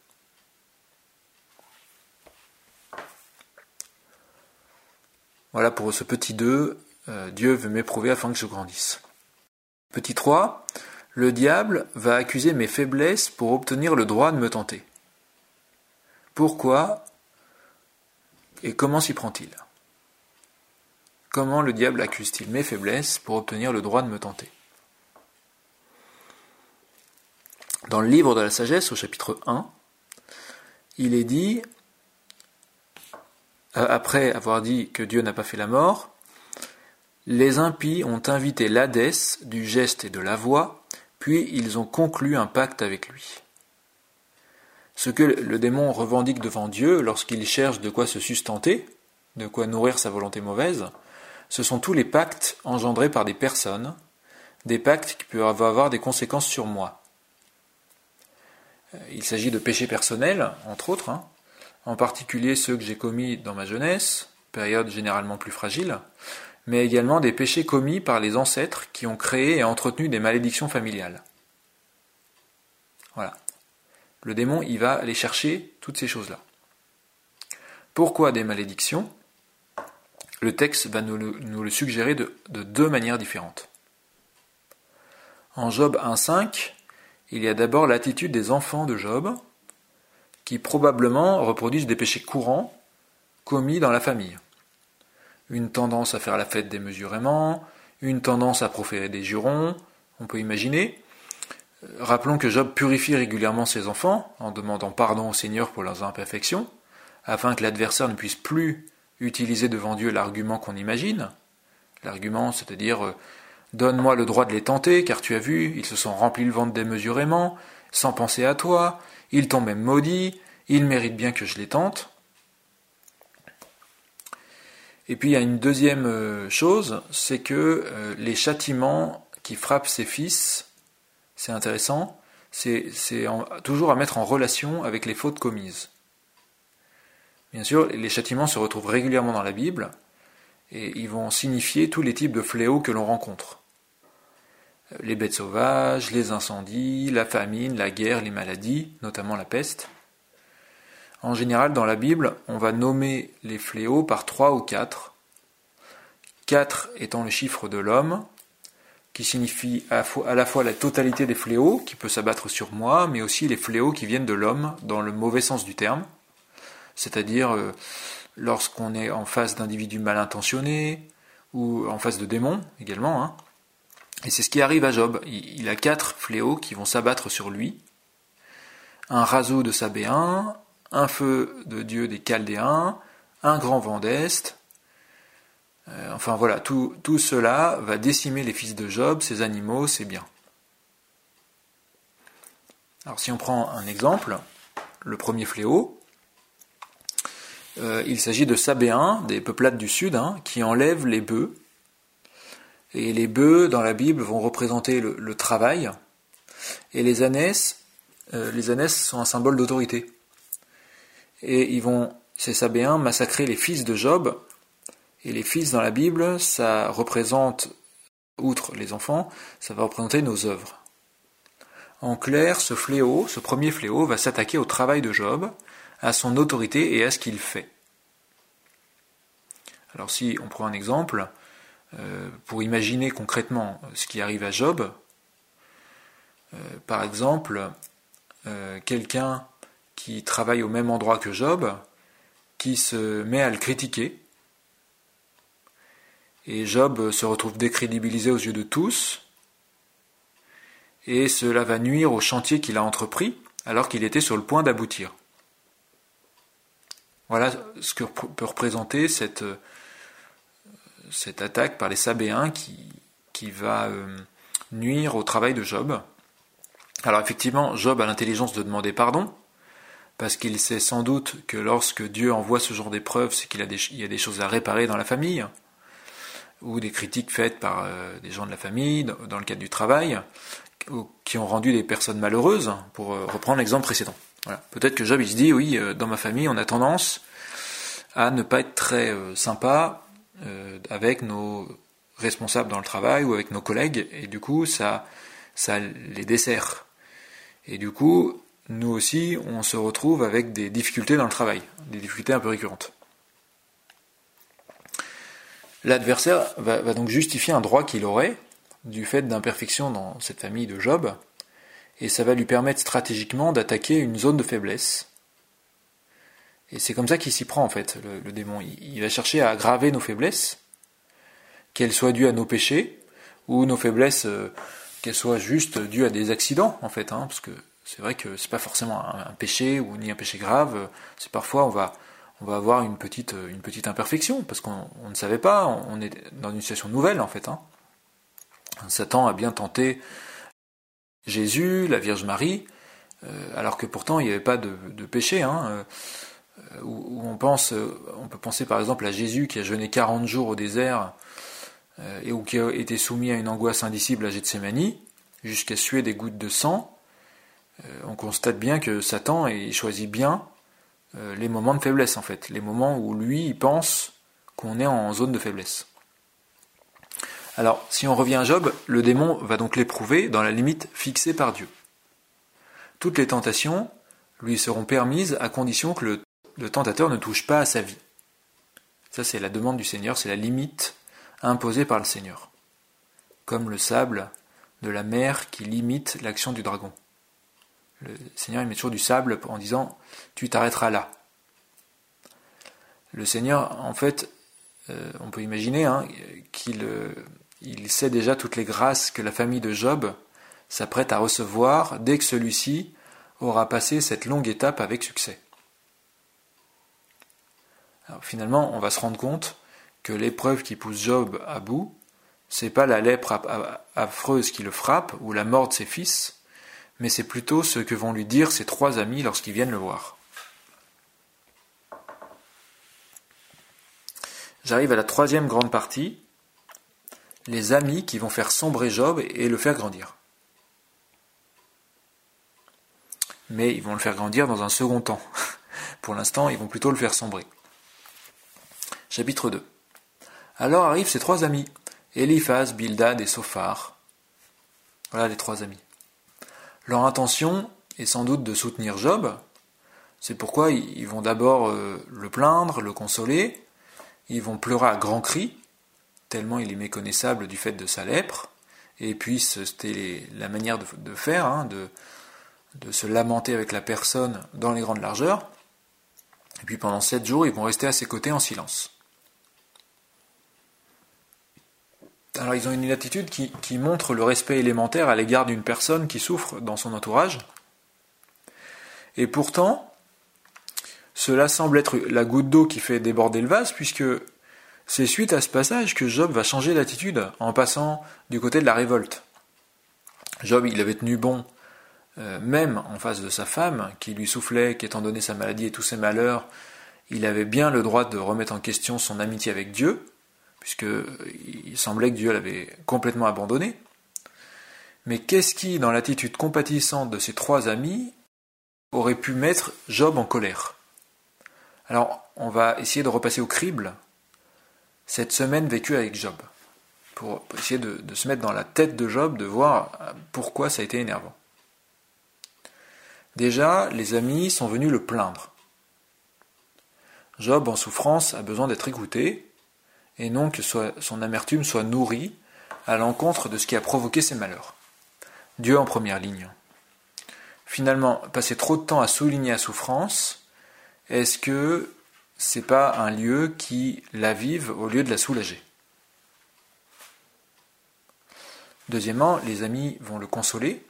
Voilà pour ce petit deux, euh, Dieu veut m'éprouver afin que je grandisse. Petit trois, le diable va accuser mes faiblesses pour obtenir le droit de me tenter. Pourquoi et comment s'y prend-il? Comment le diable accuse-t-il mes faiblesses pour obtenir le droit de me tenter? Dans le livre de la sagesse, au chapitre un, il est dit, après avoir dit que Dieu n'a pas fait la mort, les impies ont invité l'Hadès du geste et de la voix, puis ils ont conclu un pacte avec lui. Ce que le démon revendique devant Dieu lorsqu'il cherche de quoi se sustenter, de quoi nourrir sa volonté mauvaise, ce sont tous les pactes engendrés par des personnes, des pactes qui peuvent avoir des conséquences sur moi. Il s'agit de péchés personnels, entre autres, hein, en particulier ceux que j'ai commis dans ma jeunesse, période généralement plus fragile, mais également des péchés commis par les ancêtres qui ont créé et entretenu des malédictions familiales. Voilà. Le démon, il va aller chercher toutes ces choses-là. Pourquoi des malédictions? Le texte va nous le, nous le suggérer de, de deux manières différentes. En Job un cinq, il y a d'abord l'attitude des enfants de Job, qui probablement reproduisent des péchés courants commis dans la famille. Une tendance à faire la fête démesurément, une tendance à proférer des jurons, on peut imaginer. Rappelons que Job purifie régulièrement ses enfants en demandant pardon au Seigneur pour leurs imperfections, afin que l'adversaire ne puisse plus utiliser devant Dieu l'argument qu'on imagine. L'argument, c'est-à-dire euh, « Donne-moi le droit de les tenter, car tu as vu, ils se sont remplis le ventre démesurément, sans penser à toi, ils t'ont même maudit, ils méritent bien que je les tente. » Et puis il y a une deuxième chose, c'est que euh, les châtiments qui frappent ses fils, c'est intéressant, c'est, c'est en, toujours à mettre en relation avec les fautes commises. Bien sûr, les châtiments se retrouvent régulièrement dans la Bible, et ils vont signifier tous les types de fléaux que l'on rencontre. Les bêtes sauvages, les incendies, la famine, la guerre, les maladies, notamment la peste. En général, dans la Bible, on va nommer les fléaux par trois ou quatre. Quatre étant le chiffre de l'homme, qui signifie à la fois la totalité des fléaux qui peut s'abattre sur moi, mais aussi les fléaux qui viennent de l'homme dans le mauvais sens du terme, c'est-à-dire euh, lorsqu'on est en face d'individus mal intentionnés, ou en face de démons également. Hein. Et c'est ce qui arrive à Job. Il, il a quatre fléaux qui vont s'abattre sur lui. Un raseau de Sabéens, un feu de Dieu des Chaldéens, un grand vent d'Est. Euh, enfin voilà, tout, tout cela va décimer les fils de Job, ses animaux, ses biens. Alors si on prend un exemple, le premier fléau, euh, il s'agit de Sabéens, des peuplades du sud, hein, qui enlèvent les bœufs. Et les bœufs, dans la Bible, vont représenter le, le travail. Et les ânesses, euh, les ânesses sont un symbole d'autorité. Et ils vont, ces Sabéens, massacrer les fils de Job. Et les fils dans la Bible, ça représente, outre les enfants, ça va représenter nos œuvres. En clair, ce fléau, ce premier fléau, va s'attaquer au travail de Job, à son autorité et à ce qu'il fait. Alors si on prend un exemple, euh, pour imaginer concrètement ce qui arrive à Job, euh, par exemple, euh, quelqu'un qui travaille au même endroit que Job, qui se met à le critiquer, et Job se retrouve décrédibilisé aux yeux de tous, et cela va nuire au chantier qu'il a entrepris, alors qu'il était sur le point d'aboutir. Voilà ce que peut représenter cette, cette attaque par les Sabéens qui, qui va nuire au travail de Job. Alors effectivement, Job a l'intelligence de demander pardon, parce qu'il sait sans doute que lorsque Dieu envoie ce genre d'épreuves, c'est qu'il a des, il y a des choses à réparer dans la famille, ou des critiques faites par euh, des gens de la famille, dans, dans le cadre du travail, ou, qui ont rendu des personnes malheureuses, pour euh, reprendre l'exemple précédent. Voilà. Peut-être que Job il se dit, oui, euh, dans ma famille, on a tendance à ne pas être très euh, sympa euh, avec nos responsables dans le travail ou avec nos collègues, et du coup, ça, ça les dessert. Et du coup, nous aussi, on se retrouve avec des difficultés dans le travail, des difficultés un peu récurrentes. L'adversaire va, va donc justifier un droit qu'il aurait du fait d'imperfections dans cette famille de Job, et ça va lui permettre stratégiquement d'attaquer une zone de faiblesse. Et c'est comme ça qu'il s'y prend en fait, le, le démon. Il, il va chercher à aggraver nos faiblesses, qu'elles soient dues à nos péchés, ou nos faiblesses, euh, qu'elles soient juste dues à des accidents en fait, hein, parce que c'est vrai que c'est pas forcément un, un péché ou ni un péché grave. C'est parfois on va on va avoir une petite une petite imperfection parce qu'on on ne savait pas. On est dans une situation nouvelle en fait. Hein. Satan a bien tenté Jésus, la Vierge Marie, euh, alors que pourtant il n'y avait pas de, de péché. Hein, euh, où, où on pense, on peut penser par exemple à Jésus qui a jeûné quarante jours au désert euh, et ou qui a été soumis à une angoisse indicible à Gethsémani jusqu'à suer des gouttes de sang. On constate bien que Satan il choisit bien euh, les moments de faiblesse en fait, les moments où lui il pense qu'on est en zone de faiblesse. Alors, si on revient à Job, le démon va donc l'éprouver dans la limite fixée par Dieu. Toutes les tentations lui seront permises à condition que le, le tentateur ne touche pas à sa vie. Ça c'est la demande du Seigneur, c'est la limite imposée par le Seigneur. Comme le sable de la mer qui limite l'action du dragon. Le Seigneur il met toujours du sable en disant « tu t'arrêteras là ». Le Seigneur, en fait, euh, on peut imaginer hein, qu'il euh, il sait déjà toutes les grâces que la famille de Job s'apprête à recevoir dès que celui-ci aura passé cette longue étape avec succès. Alors, finalement, on va se rendre compte que l'épreuve qui pousse Job à bout, c'est pas la lèpre affreuse qui le frappe ou la mort de ses fils, mais c'est plutôt ce que vont lui dire ses trois amis lorsqu'ils viennent le voir. J'arrive à la troisième grande partie, les amis qui vont faire sombrer Job et le faire grandir. Mais ils vont le faire grandir dans un second temps. Pour l'instant, ils vont plutôt le faire sombrer. Chapitre deux. Alors arrivent ces trois amis, Éliphaz, Bildad et Sophar. Voilà les trois amis. Leur intention est sans doute de soutenir Job, c'est pourquoi ils vont d'abord le plaindre, le consoler, ils vont pleurer à grands cris, tellement il est méconnaissable du fait de sa lèpre, et puis c'était la manière de, de faire, hein, de, de se lamenter avec la personne dans les grandes largeurs, et puis pendant sept jours ils vont rester à ses côtés en silence. Alors ils ont une attitude qui, qui montre le respect élémentaire à l'égard d'une personne qui souffre dans son entourage. Et pourtant, cela semble être la goutte d'eau qui fait déborder le vase, puisque c'est suite à ce passage que Job va changer d'attitude en passant du côté de la révolte. Job, il avait tenu bon, euh, même en face de sa femme, qui lui soufflait qu'étant donné sa maladie et tous ses malheurs, il avait bien le droit de remettre en question son amitié avec Dieu, puisqu'il semblait que Dieu l'avait complètement abandonné. Mais qu'est-ce qui, dans l'attitude compatissante de ses trois amis, aurait pu mettre Job en colère? Alors, on va essayer de repasser au crible cette semaine vécue avec Job, pour essayer de, de se mettre dans la tête de Job, de voir pourquoi ça a été énervant. Déjà, les amis sont venus le plaindre. Job, en souffrance, a besoin d'être écouté, et non que soit, son amertume soit nourrie à l'encontre de ce qui a provoqué ses malheurs. Dieu en première ligne. Finalement, passer trop de temps à souligner la souffrance, est-ce que c'est pas un lieu qui l'avive au lieu de la soulager? Deuxièmement, les amis vont le consoler.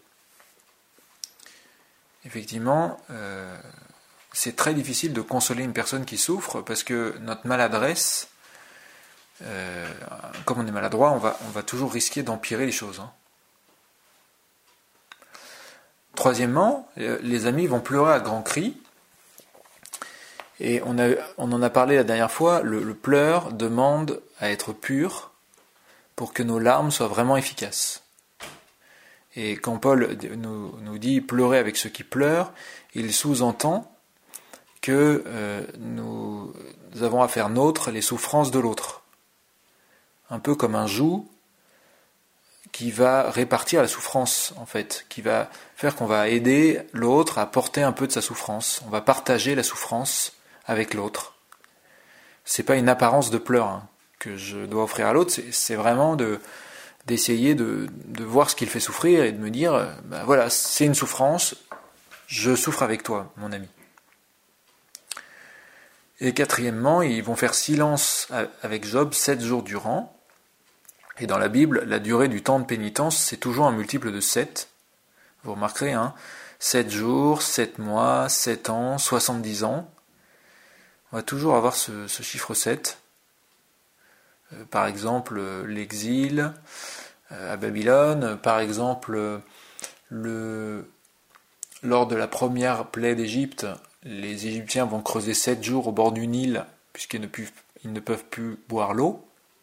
Effectivement, euh, c'est très difficile de consoler une personne qui souffre parce que notre maladresse, euh, comme on est maladroit, on va, on va toujours risquer d'empirer les choses. Hein. Troisièmement, les amis vont pleurer à grands cris, Et on, a, on en a parlé la dernière fois, le, le pleur demande à être pur pour que nos larmes soient vraiment efficaces. Et quand Paul nous, nous dit pleurer avec ceux qui pleurent, il sous-entend que euh, nous avons à faire nôtres les souffrances de l'autre. Un peu comme un joug qui va répartir la souffrance, en fait, qui va faire qu'on va aider l'autre à porter un peu de sa souffrance. On va partager la souffrance avec l'autre. C'est pas une apparence de pleurs hein, que je dois offrir à l'autre, c'est, c'est vraiment de, d'essayer de, de voir ce qu'il fait souffrir et de me dire, ben voilà, c'est une souffrance, je souffre avec toi, mon ami. Et quatrièmement, ils vont faire silence avec Job sept jours durant. Et dans la Bible, la durée du temps de pénitence, c'est toujours un multiple de sept. Vous remarquerez, hein, sept jours, sept mois, sept ans, soixante-dix ans. On va toujours avoir ce, ce chiffre sept. Euh, par exemple, l'exil euh, à Babylone. Par exemple, le, lors de la première plaie d'Égypte, les Égyptiens vont creuser sept jours au bord du Nil, puisqu'ils ne, pu, ils ne peuvent plus boire l'eau.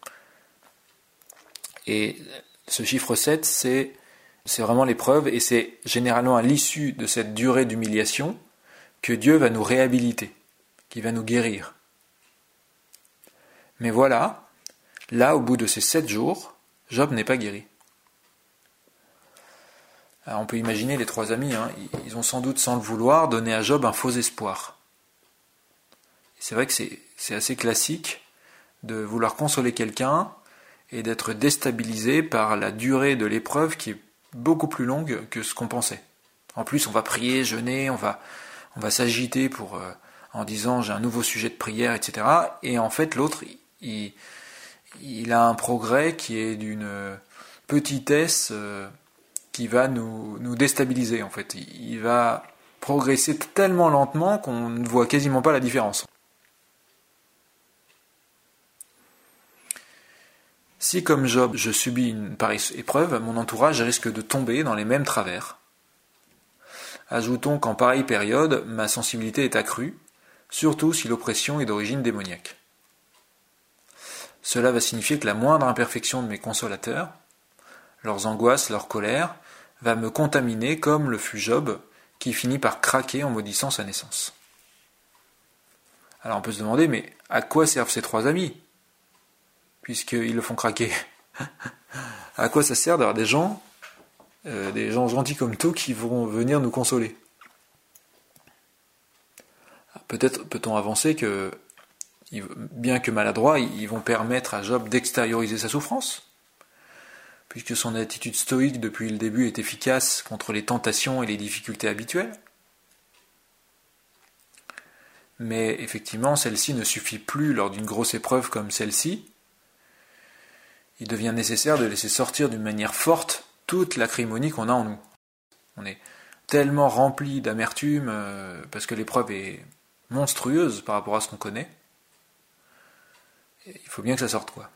Et ce chiffre sept, c'est, c'est vraiment l'épreuve, et c'est généralement à l'issue de cette durée d'humiliation que Dieu va nous réhabiliter, qui va nous guérir. Mais voilà, là, au bout de ces sept jours, Job n'est pas guéri. Alors on peut imaginer les trois amis, hein, ils ont sans doute, sans le vouloir, donné à Job un faux espoir. C'est vrai que c'est, c'est assez classique de vouloir consoler quelqu'un et d'être déstabilisé par la durée de l'épreuve qui est beaucoup plus longue que ce qu'on pensait. En plus, on va prier, jeûner, on va, on va s'agiter pour, euh, en disant j'ai un nouveau sujet de prière, et cetera. Et en fait, l'autre, il, il a un progrès qui est d'une petitesse euh, qui va nous, nous déstabiliser. En fait, il va progresser tellement lentement qu'on ne voit quasiment pas la différence. Si, comme Job, je subis une pareille épreuve, mon entourage risque de tomber dans les mêmes travers. Ajoutons qu'en pareille période, ma sensibilité est accrue, surtout si l'oppression est d'origine démoniaque. Cela va signifier que la moindre imperfection de mes consolateurs, leurs angoisses, leur colère, va me contaminer comme le fut Job, qui finit par craquer en maudissant sa naissance. Alors on peut se demander, mais à quoi servent ces trois amis ? Puisqu'ils le font craquer. À quoi ça sert d'avoir des gens, euh, des gens gentils comme toi qui vont venir nous consoler ? Peut-être peut-on avancer que, bien que maladroits, ils vont permettre à Job d'extérioriser sa souffrance, puisque son attitude stoïque depuis le début est efficace contre les tentations et les difficultés habituelles. Mais effectivement, celle-ci ne suffit plus lors d'une grosse épreuve comme celle-ci. Il devient nécessaire de laisser sortir d'une manière forte toute l'acrimonie qu'on a en nous. On est tellement rempli d'amertume euh, parce que l'épreuve est monstrueuse par rapport à ce qu'on connaît. Il faut bien que ça sorte, quoi.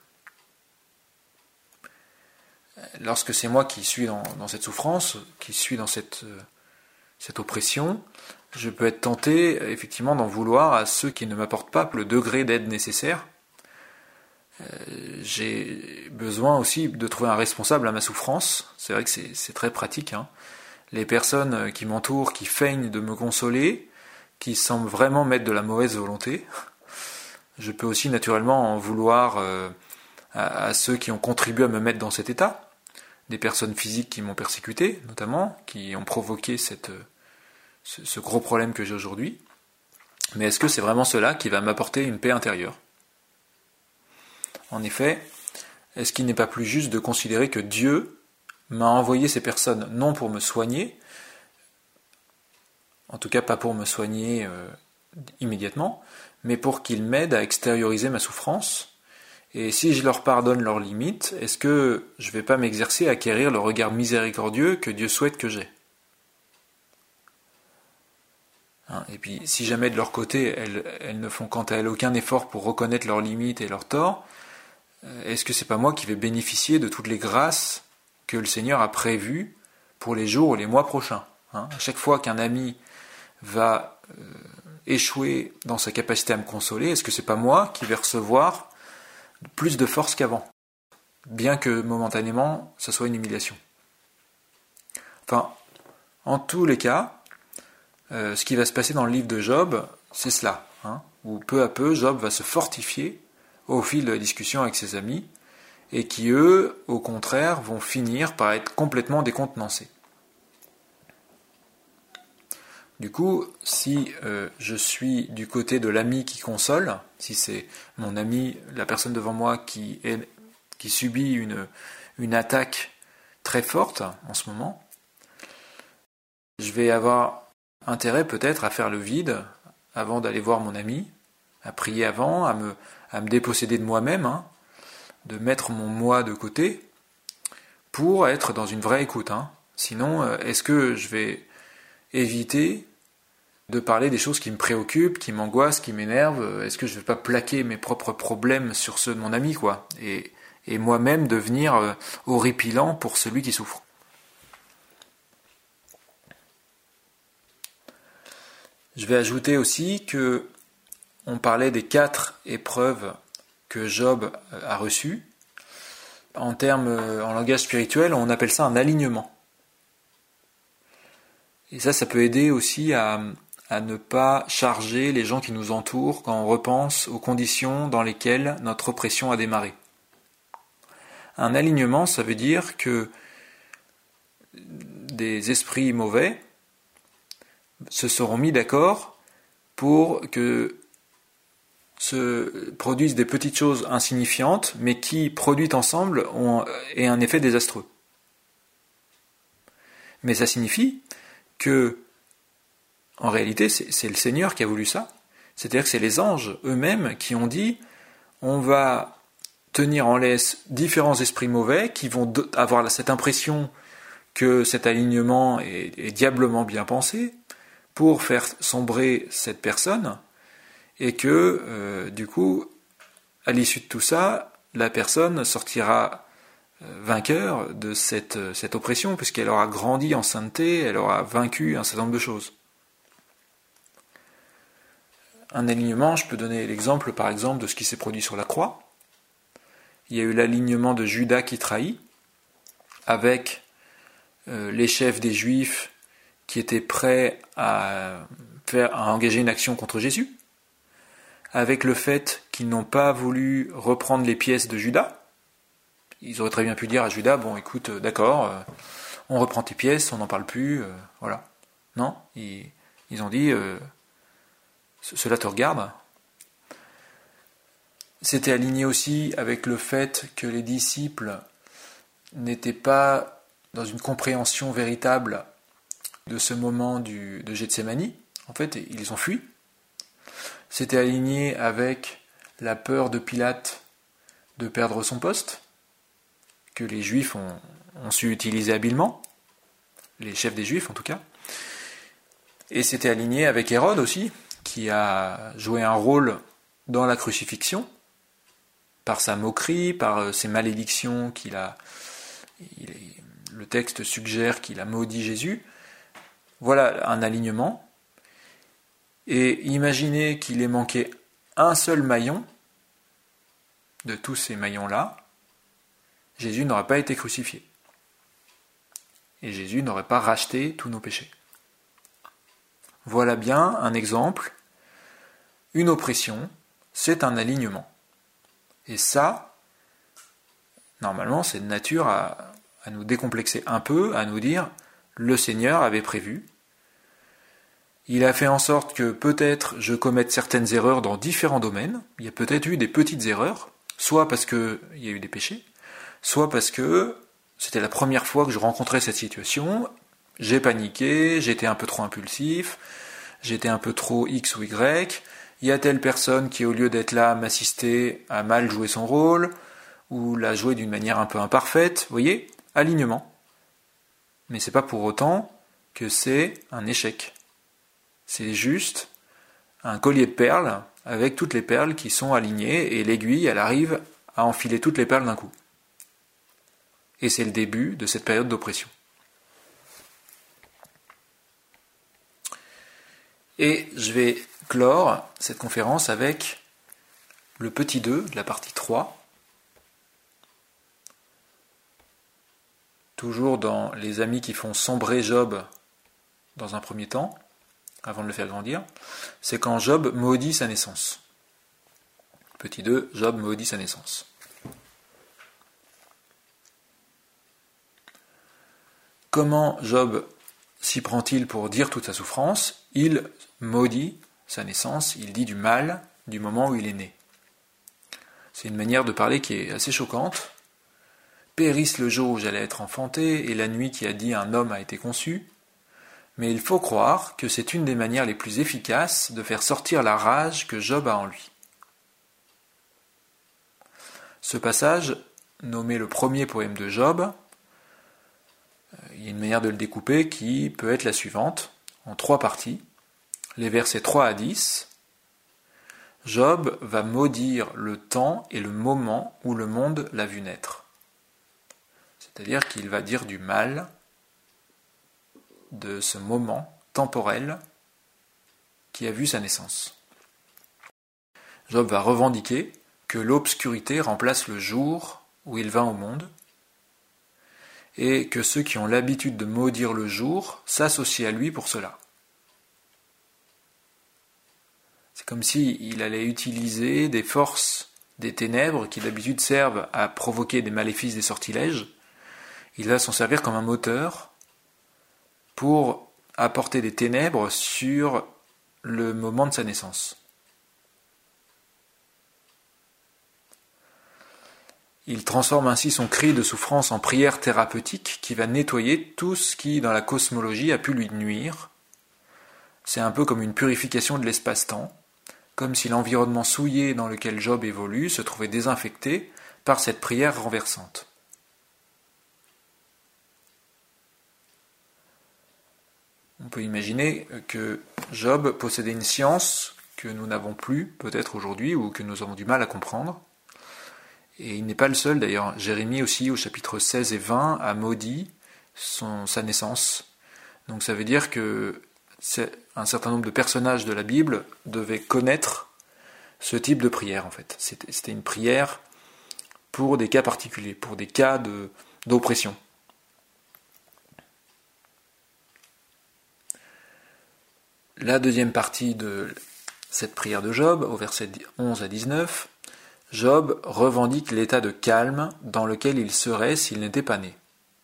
Lorsque c'est moi qui suis dans, dans cette souffrance, qui suis dans cette, euh, cette oppression, je peux être tenté effectivement d'en vouloir à ceux qui ne m'apportent pas le degré d'aide nécessaire. Euh, j'ai besoin aussi de trouver un responsable à ma souffrance. C'est vrai que c'est, c'est très pratique, hein. Les personnes qui m'entourent, qui feignent de me consoler, qui semblent vraiment mettre de la mauvaise volonté, je peux aussi naturellement en vouloir euh, à, à ceux qui ont contribué à me mettre dans cet état, des personnes physiques qui m'ont persécuté, notamment, qui ont provoqué cette, ce, ce gros problème que j'ai aujourd'hui. Mais est-ce que c'est vraiment cela qui va m'apporter une paix intérieure ? En effet, est-ce qu'il n'est pas plus juste de considérer que Dieu m'a envoyé ces personnes non pour me soigner, en tout cas pas pour me soigner euh, immédiatement, mais pour qu'ils m'aident à extérioriser ma souffrance, et si je leur pardonne leurs limites, est-ce que je ne vais pas m'exercer à acquérir le regard miséricordieux que Dieu souhaite que j'aie ? Hein, et puis si jamais de leur côté, elles, elles ne font quant à elles aucun effort pour reconnaître leurs limites et leurs torts, est-ce que c'est pas moi qui vais bénéficier de toutes les grâces que le Seigneur a prévues pour les jours ou les mois prochains ? Hein, à chaque fois qu'un ami va euh, échoué dans sa capacité à me consoler, est-ce que c'est pas moi qui vais recevoir plus de force qu'avant, bien que momentanément, ça soit une humiliation. Enfin, en tous les cas, euh, ce qui va se passer dans le livre de Job, c'est cela, hein, où peu à peu, Job va se fortifier au fil de la discussion avec ses amis, et qui, eux, au contraire, vont finir par être complètement décontenancés. Du coup, si euh, je suis du côté de l'ami qui console, si c'est mon ami, la personne devant moi qui, est, qui subit une, une attaque très forte en ce moment, je vais avoir intérêt peut-être à faire le vide avant d'aller voir mon ami, à prier avant, à me, à me déposséder de moi-même, hein, de mettre mon moi de côté pour être dans une vraie écoute. Hein. Sinon, est-ce que je vais éviter de parler des choses qui me préoccupent, qui m'angoissent, qui m'énervent? Est-ce que je ne vais pas plaquer mes propres problèmes sur ceux de mon ami, quoi, et, et moi-même devenir euh, horripilant pour celui qui souffre? Je vais ajouter aussi que on parlait des quatre épreuves que Job a reçues. En termes, en langage spirituel, on appelle ça un alignement. Et ça, ça peut aider aussi à, à ne pas charger les gens qui nous entourent quand on repense aux conditions dans lesquelles notre oppression a démarré. Un alignement, ça veut dire que des esprits mauvais se seront mis d'accord pour que se produisent des petites choses insignifiantes, mais qui, produites ensemble, ont aient un effet désastreux. Mais ça signifie que, en réalité, c'est, c'est le Seigneur qui a voulu ça. C'est-à-dire que c'est les anges eux-mêmes qui ont dit on va tenir en laisse différents esprits mauvais qui vont avoir cette impression que cet alignement est, est diablement bien pensé pour faire sombrer cette personne, et que, euh, du coup, à l'issue de tout ça, la personne sortira euh, vainqueur de cette, cette oppression, puisqu'elle aura grandi en sainteté, elle aura vaincu un certain nombre de choses. Un alignement, je peux donner l'exemple, par exemple, de ce qui s'est produit sur la croix. Il y a eu l'alignement de Judas qui trahit, avec euh, les chefs des Juifs qui étaient prêts à, faire, à engager une action contre Jésus, avec le fait qu'ils n'ont pas voulu reprendre les pièces de Judas. Ils auraient très bien pu dire à Judas, bon écoute, euh, d'accord, euh, on reprend tes pièces, on n'en parle plus, euh, voilà. Non, ils, ils ont dit, euh, cela te regarde. C'était aligné aussi avec le fait que les disciples n'étaient pas dans une compréhension véritable de ce moment du, de Gethsémani. En fait, ils ont fui. C'était aligné avec la peur de Pilate de perdre son poste, que les Juifs ont, ont su utiliser habilement, les chefs des Juifs en tout cas. Et c'était aligné avec Hérode aussi, qui a joué un rôle dans la crucifixion, par sa moquerie, par ses malédictions qu'il a... Il, le texte suggère qu'il a maudit Jésus. Voilà un alignement. Et imaginez qu'il ait manqué un seul maillon de tous ces maillons-là, Jésus n'aurait pas été crucifié. Et Jésus n'aurait pas racheté tous nos péchés. Voilà bien un exemple. Une oppression, c'est un alignement. Et ça, normalement, c'est de nature à, à nous décomplexer un peu, à nous dire, le Seigneur avait prévu. Il a fait en sorte que peut-être je commette certaines erreurs dans différents domaines. Il y a peut-être eu des petites erreurs, soit parce qu'il y a eu des péchés, soit parce que c'était la première fois que je rencontrais cette situation, j'ai paniqué, j'étais un peu trop impulsif, j'étais un peu trop X ou Y, il y a telle personne qui, au lieu d'être là à m'assister, a mal joué son rôle, ou l'a joué d'une manière un peu imparfaite, vous voyez, alignement. Mais c'est pas pour autant que c'est un échec. C'est juste un collier de perles avec toutes les perles qui sont alignées et l'aiguille, elle arrive à enfiler toutes les perles d'un coup. Et c'est le début de cette période d'oppression. Et je vais clore cette conférence avec le petit deux de la partie trois, toujours dans les amis qui font sombrer Job dans un premier temps, avant de le faire grandir, c'est quand Job maudit sa naissance. Petit deux, Job maudit sa naissance. Comment Job s'y prend-il pour dire toute sa souffrance? Il maudit sa naissance, il dit du mal du moment où il est né. C'est une manière de parler qui est assez choquante. Périsse le jour où j'allais être enfanté, et la nuit qui a dit un homme a été conçu. Mais il faut croire que c'est une des manières les plus efficaces de faire sortir la rage que Job a en lui. Ce passage, nommé le premier poème de Job, il y a une manière de le découper qui peut être la suivante, en trois parties. Les versets trois à dix, Job va maudire le temps et le moment où le monde l'a vu naître. C'est-à-dire qu'il va dire du mal de ce moment temporel qui a vu sa naissance. Job va revendiquer que l'obscurité remplace le jour où il vint au monde, et que ceux qui ont l'habitude de maudire le jour s'associent à lui pour cela. C'est comme s'il allait utiliser des forces des ténèbres qui d'habitude servent à provoquer des maléfices, des sortilèges. Il va s'en servir comme un moteur pour apporter des ténèbres sur le moment de sa naissance. Il transforme ainsi son cri de souffrance en prière thérapeutique qui va nettoyer tout ce qui, dans la cosmologie, a pu lui nuire. C'est un peu comme une purification de l'espace-temps, comme si l'environnement souillé dans lequel Job évolue se trouvait désinfecté par cette prière renversante. On peut imaginer que Job possédait une science que nous n'avons plus, peut-être aujourd'hui, ou que nous avons du mal à comprendre. Et il n'est pas le seul, d'ailleurs. Jérémie aussi, au chapitre seize et vingt, a maudit son, sa naissance. Donc ça veut dire que un certain nombre de personnages de la Bible devaient connaître ce type de prière, en fait. C'était, c'était une prière pour des cas particuliers, pour des cas de, d'oppression. La deuxième partie de cette prière de Job, au verset onze à dix-neuf, Job revendique l'état de calme dans lequel il serait s'il n'était pas né.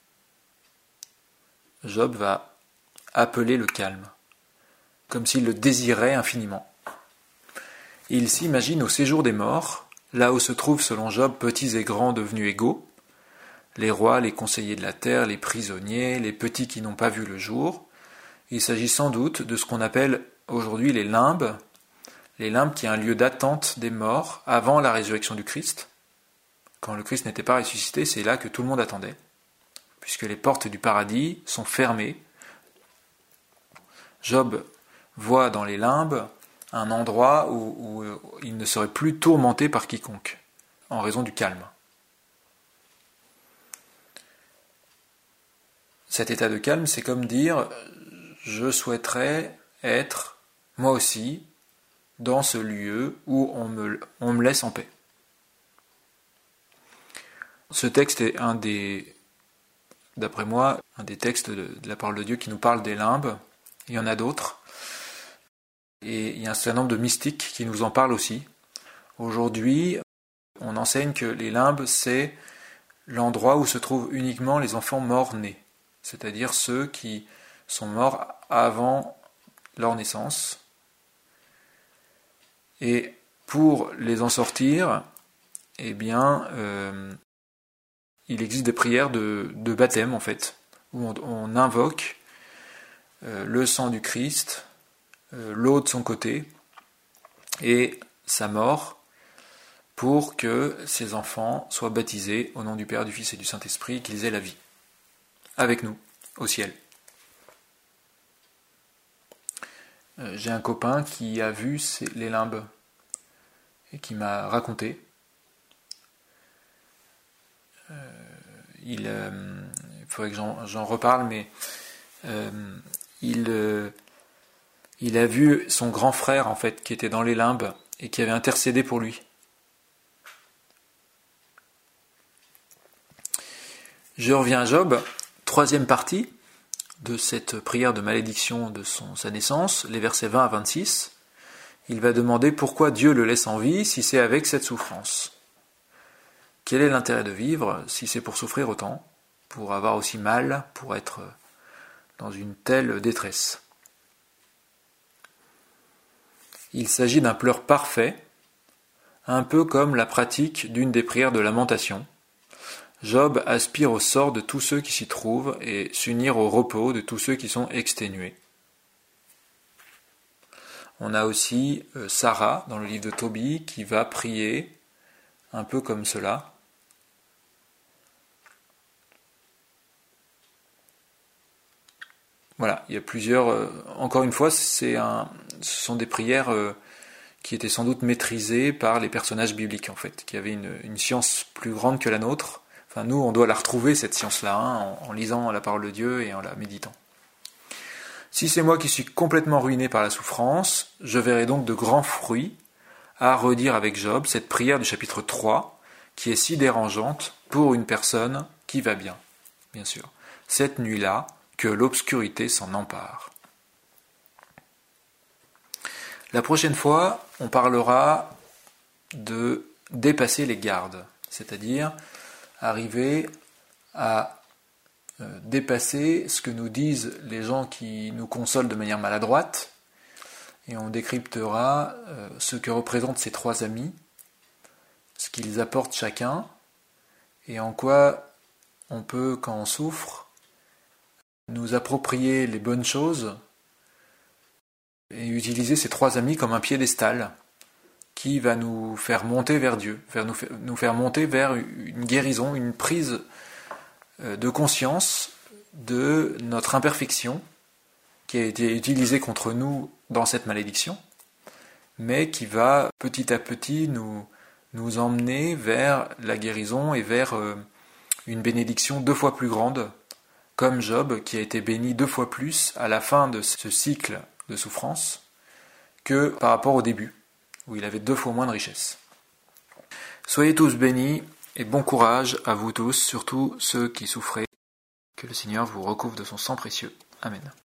Job va appeler le calme, comme s'il le désirait infiniment. Il s'imagine au séjour des morts, là où se trouvent selon Job petits et grands devenus égaux, les rois, les conseillers de la terre, les prisonniers, les petits qui n'ont pas vu le jour. Il s'agit sans doute de ce qu'on appelle aujourd'hui les limbes, les limbes qui est un lieu d'attente des morts avant la résurrection du Christ. Quand le Christ n'était pas ressuscité, c'est là que tout le monde attendait, puisque les portes du paradis sont fermées. Job voit dans les limbes un endroit où, où il ne serait plus tourmenté par quiconque, en raison du calme. Cet état de calme, c'est comme dire « je souhaiterais être, moi aussi, dans ce lieu où on me, on me laisse en paix ». Ce texte est un des, d'après moi, un des textes de, de la parole de Dieu qui nous parle des limbes. Il y en a d'autres. Et il y a un certain nombre de mystiques qui nous en parlent aussi. Aujourd'hui, on enseigne que les limbes, c'est l'endroit où se trouvent uniquement les enfants morts-nés, c'est-à-dire ceux qui sont morts avant leur naissance. Et pour les en sortir, eh bien, euh, il existe des prières de, de baptême, en fait, où on, on invoque euh, le sang du Christ, euh, l'eau de son côté, et sa mort, pour que ces enfants soient baptisés au nom du Père, du Fils et du Saint-Esprit, qu'ils aient la vie, avec nous, au ciel. Euh, j'ai un copain qui a vu ces, les limbes, et qui m'a raconté. Euh, il, euh, il faudrait que j'en, j'en reparle, mais euh, il, euh, Il a vu son grand frère, en fait, qui était dans les limbes et qui avait intercédé pour lui. Je reviens à Job, troisième partie de cette prière de malédiction de son, sa naissance, les versets vingt à vingt-six. Il va demander pourquoi Dieu le laisse en vie si c'est avec cette souffrance. Quel est l'intérêt de vivre si c'est pour souffrir autant, pour avoir aussi mal, pour être dans une telle détresse? Il s'agit d'un pleur parfait, un peu comme la pratique d'une des prières de lamentation. Job aspire au sort de tous ceux qui s'y trouvent et s'unir au repos de tous ceux qui sont exténués. On a aussi euh, Sarah dans le livre de Tobie qui va prier un peu comme cela. Voilà, il y a plusieurs. Euh, encore une fois, c'est un, ce sont des prières euh, qui étaient sans doute maîtrisées par les personnages bibliques en fait, qui avaient une, une science plus grande que la nôtre. Enfin, nous, on doit la retrouver, cette science-là, hein, en, en lisant la parole de Dieu et en la méditant. Si c'est moi qui suis complètement ruiné par la souffrance, je verrai donc de grands fruits à redire avec Job cette prière du chapitre trois, qui est si dérangeante pour une personne qui va bien, bien sûr. Cette nuit-là, que l'obscurité s'en empare. La prochaine fois, on parlera de dépasser les gardes, c'est-à-dire arriver à euh, dépasser ce que nous disent les gens qui nous consolent de manière maladroite, et on décryptera euh, ce que représentent ces trois amis, ce qu'ils apportent chacun, et en quoi on peut, quand on souffre, nous approprier les bonnes choses et utiliser ces trois amis comme un piédestal qui va nous faire monter vers Dieu, vers nous, faire, nous faire monter vers une guérison, une prise de conscience de notre imperfection qui a été utilisée contre nous dans cette malédiction, mais qui va petit à petit nous, nous emmener vers la guérison et vers euh, une bénédiction deux fois plus grande, comme Job qui a été béni deux fois plus à la fin de ce cycle de souffrance que par rapport au début, où il avait deux fois moins de richesse. Soyez tous bénis et bon courage à vous tous, surtout ceux qui souffrez. Que le Seigneur vous recouvre de son sang précieux. Amen.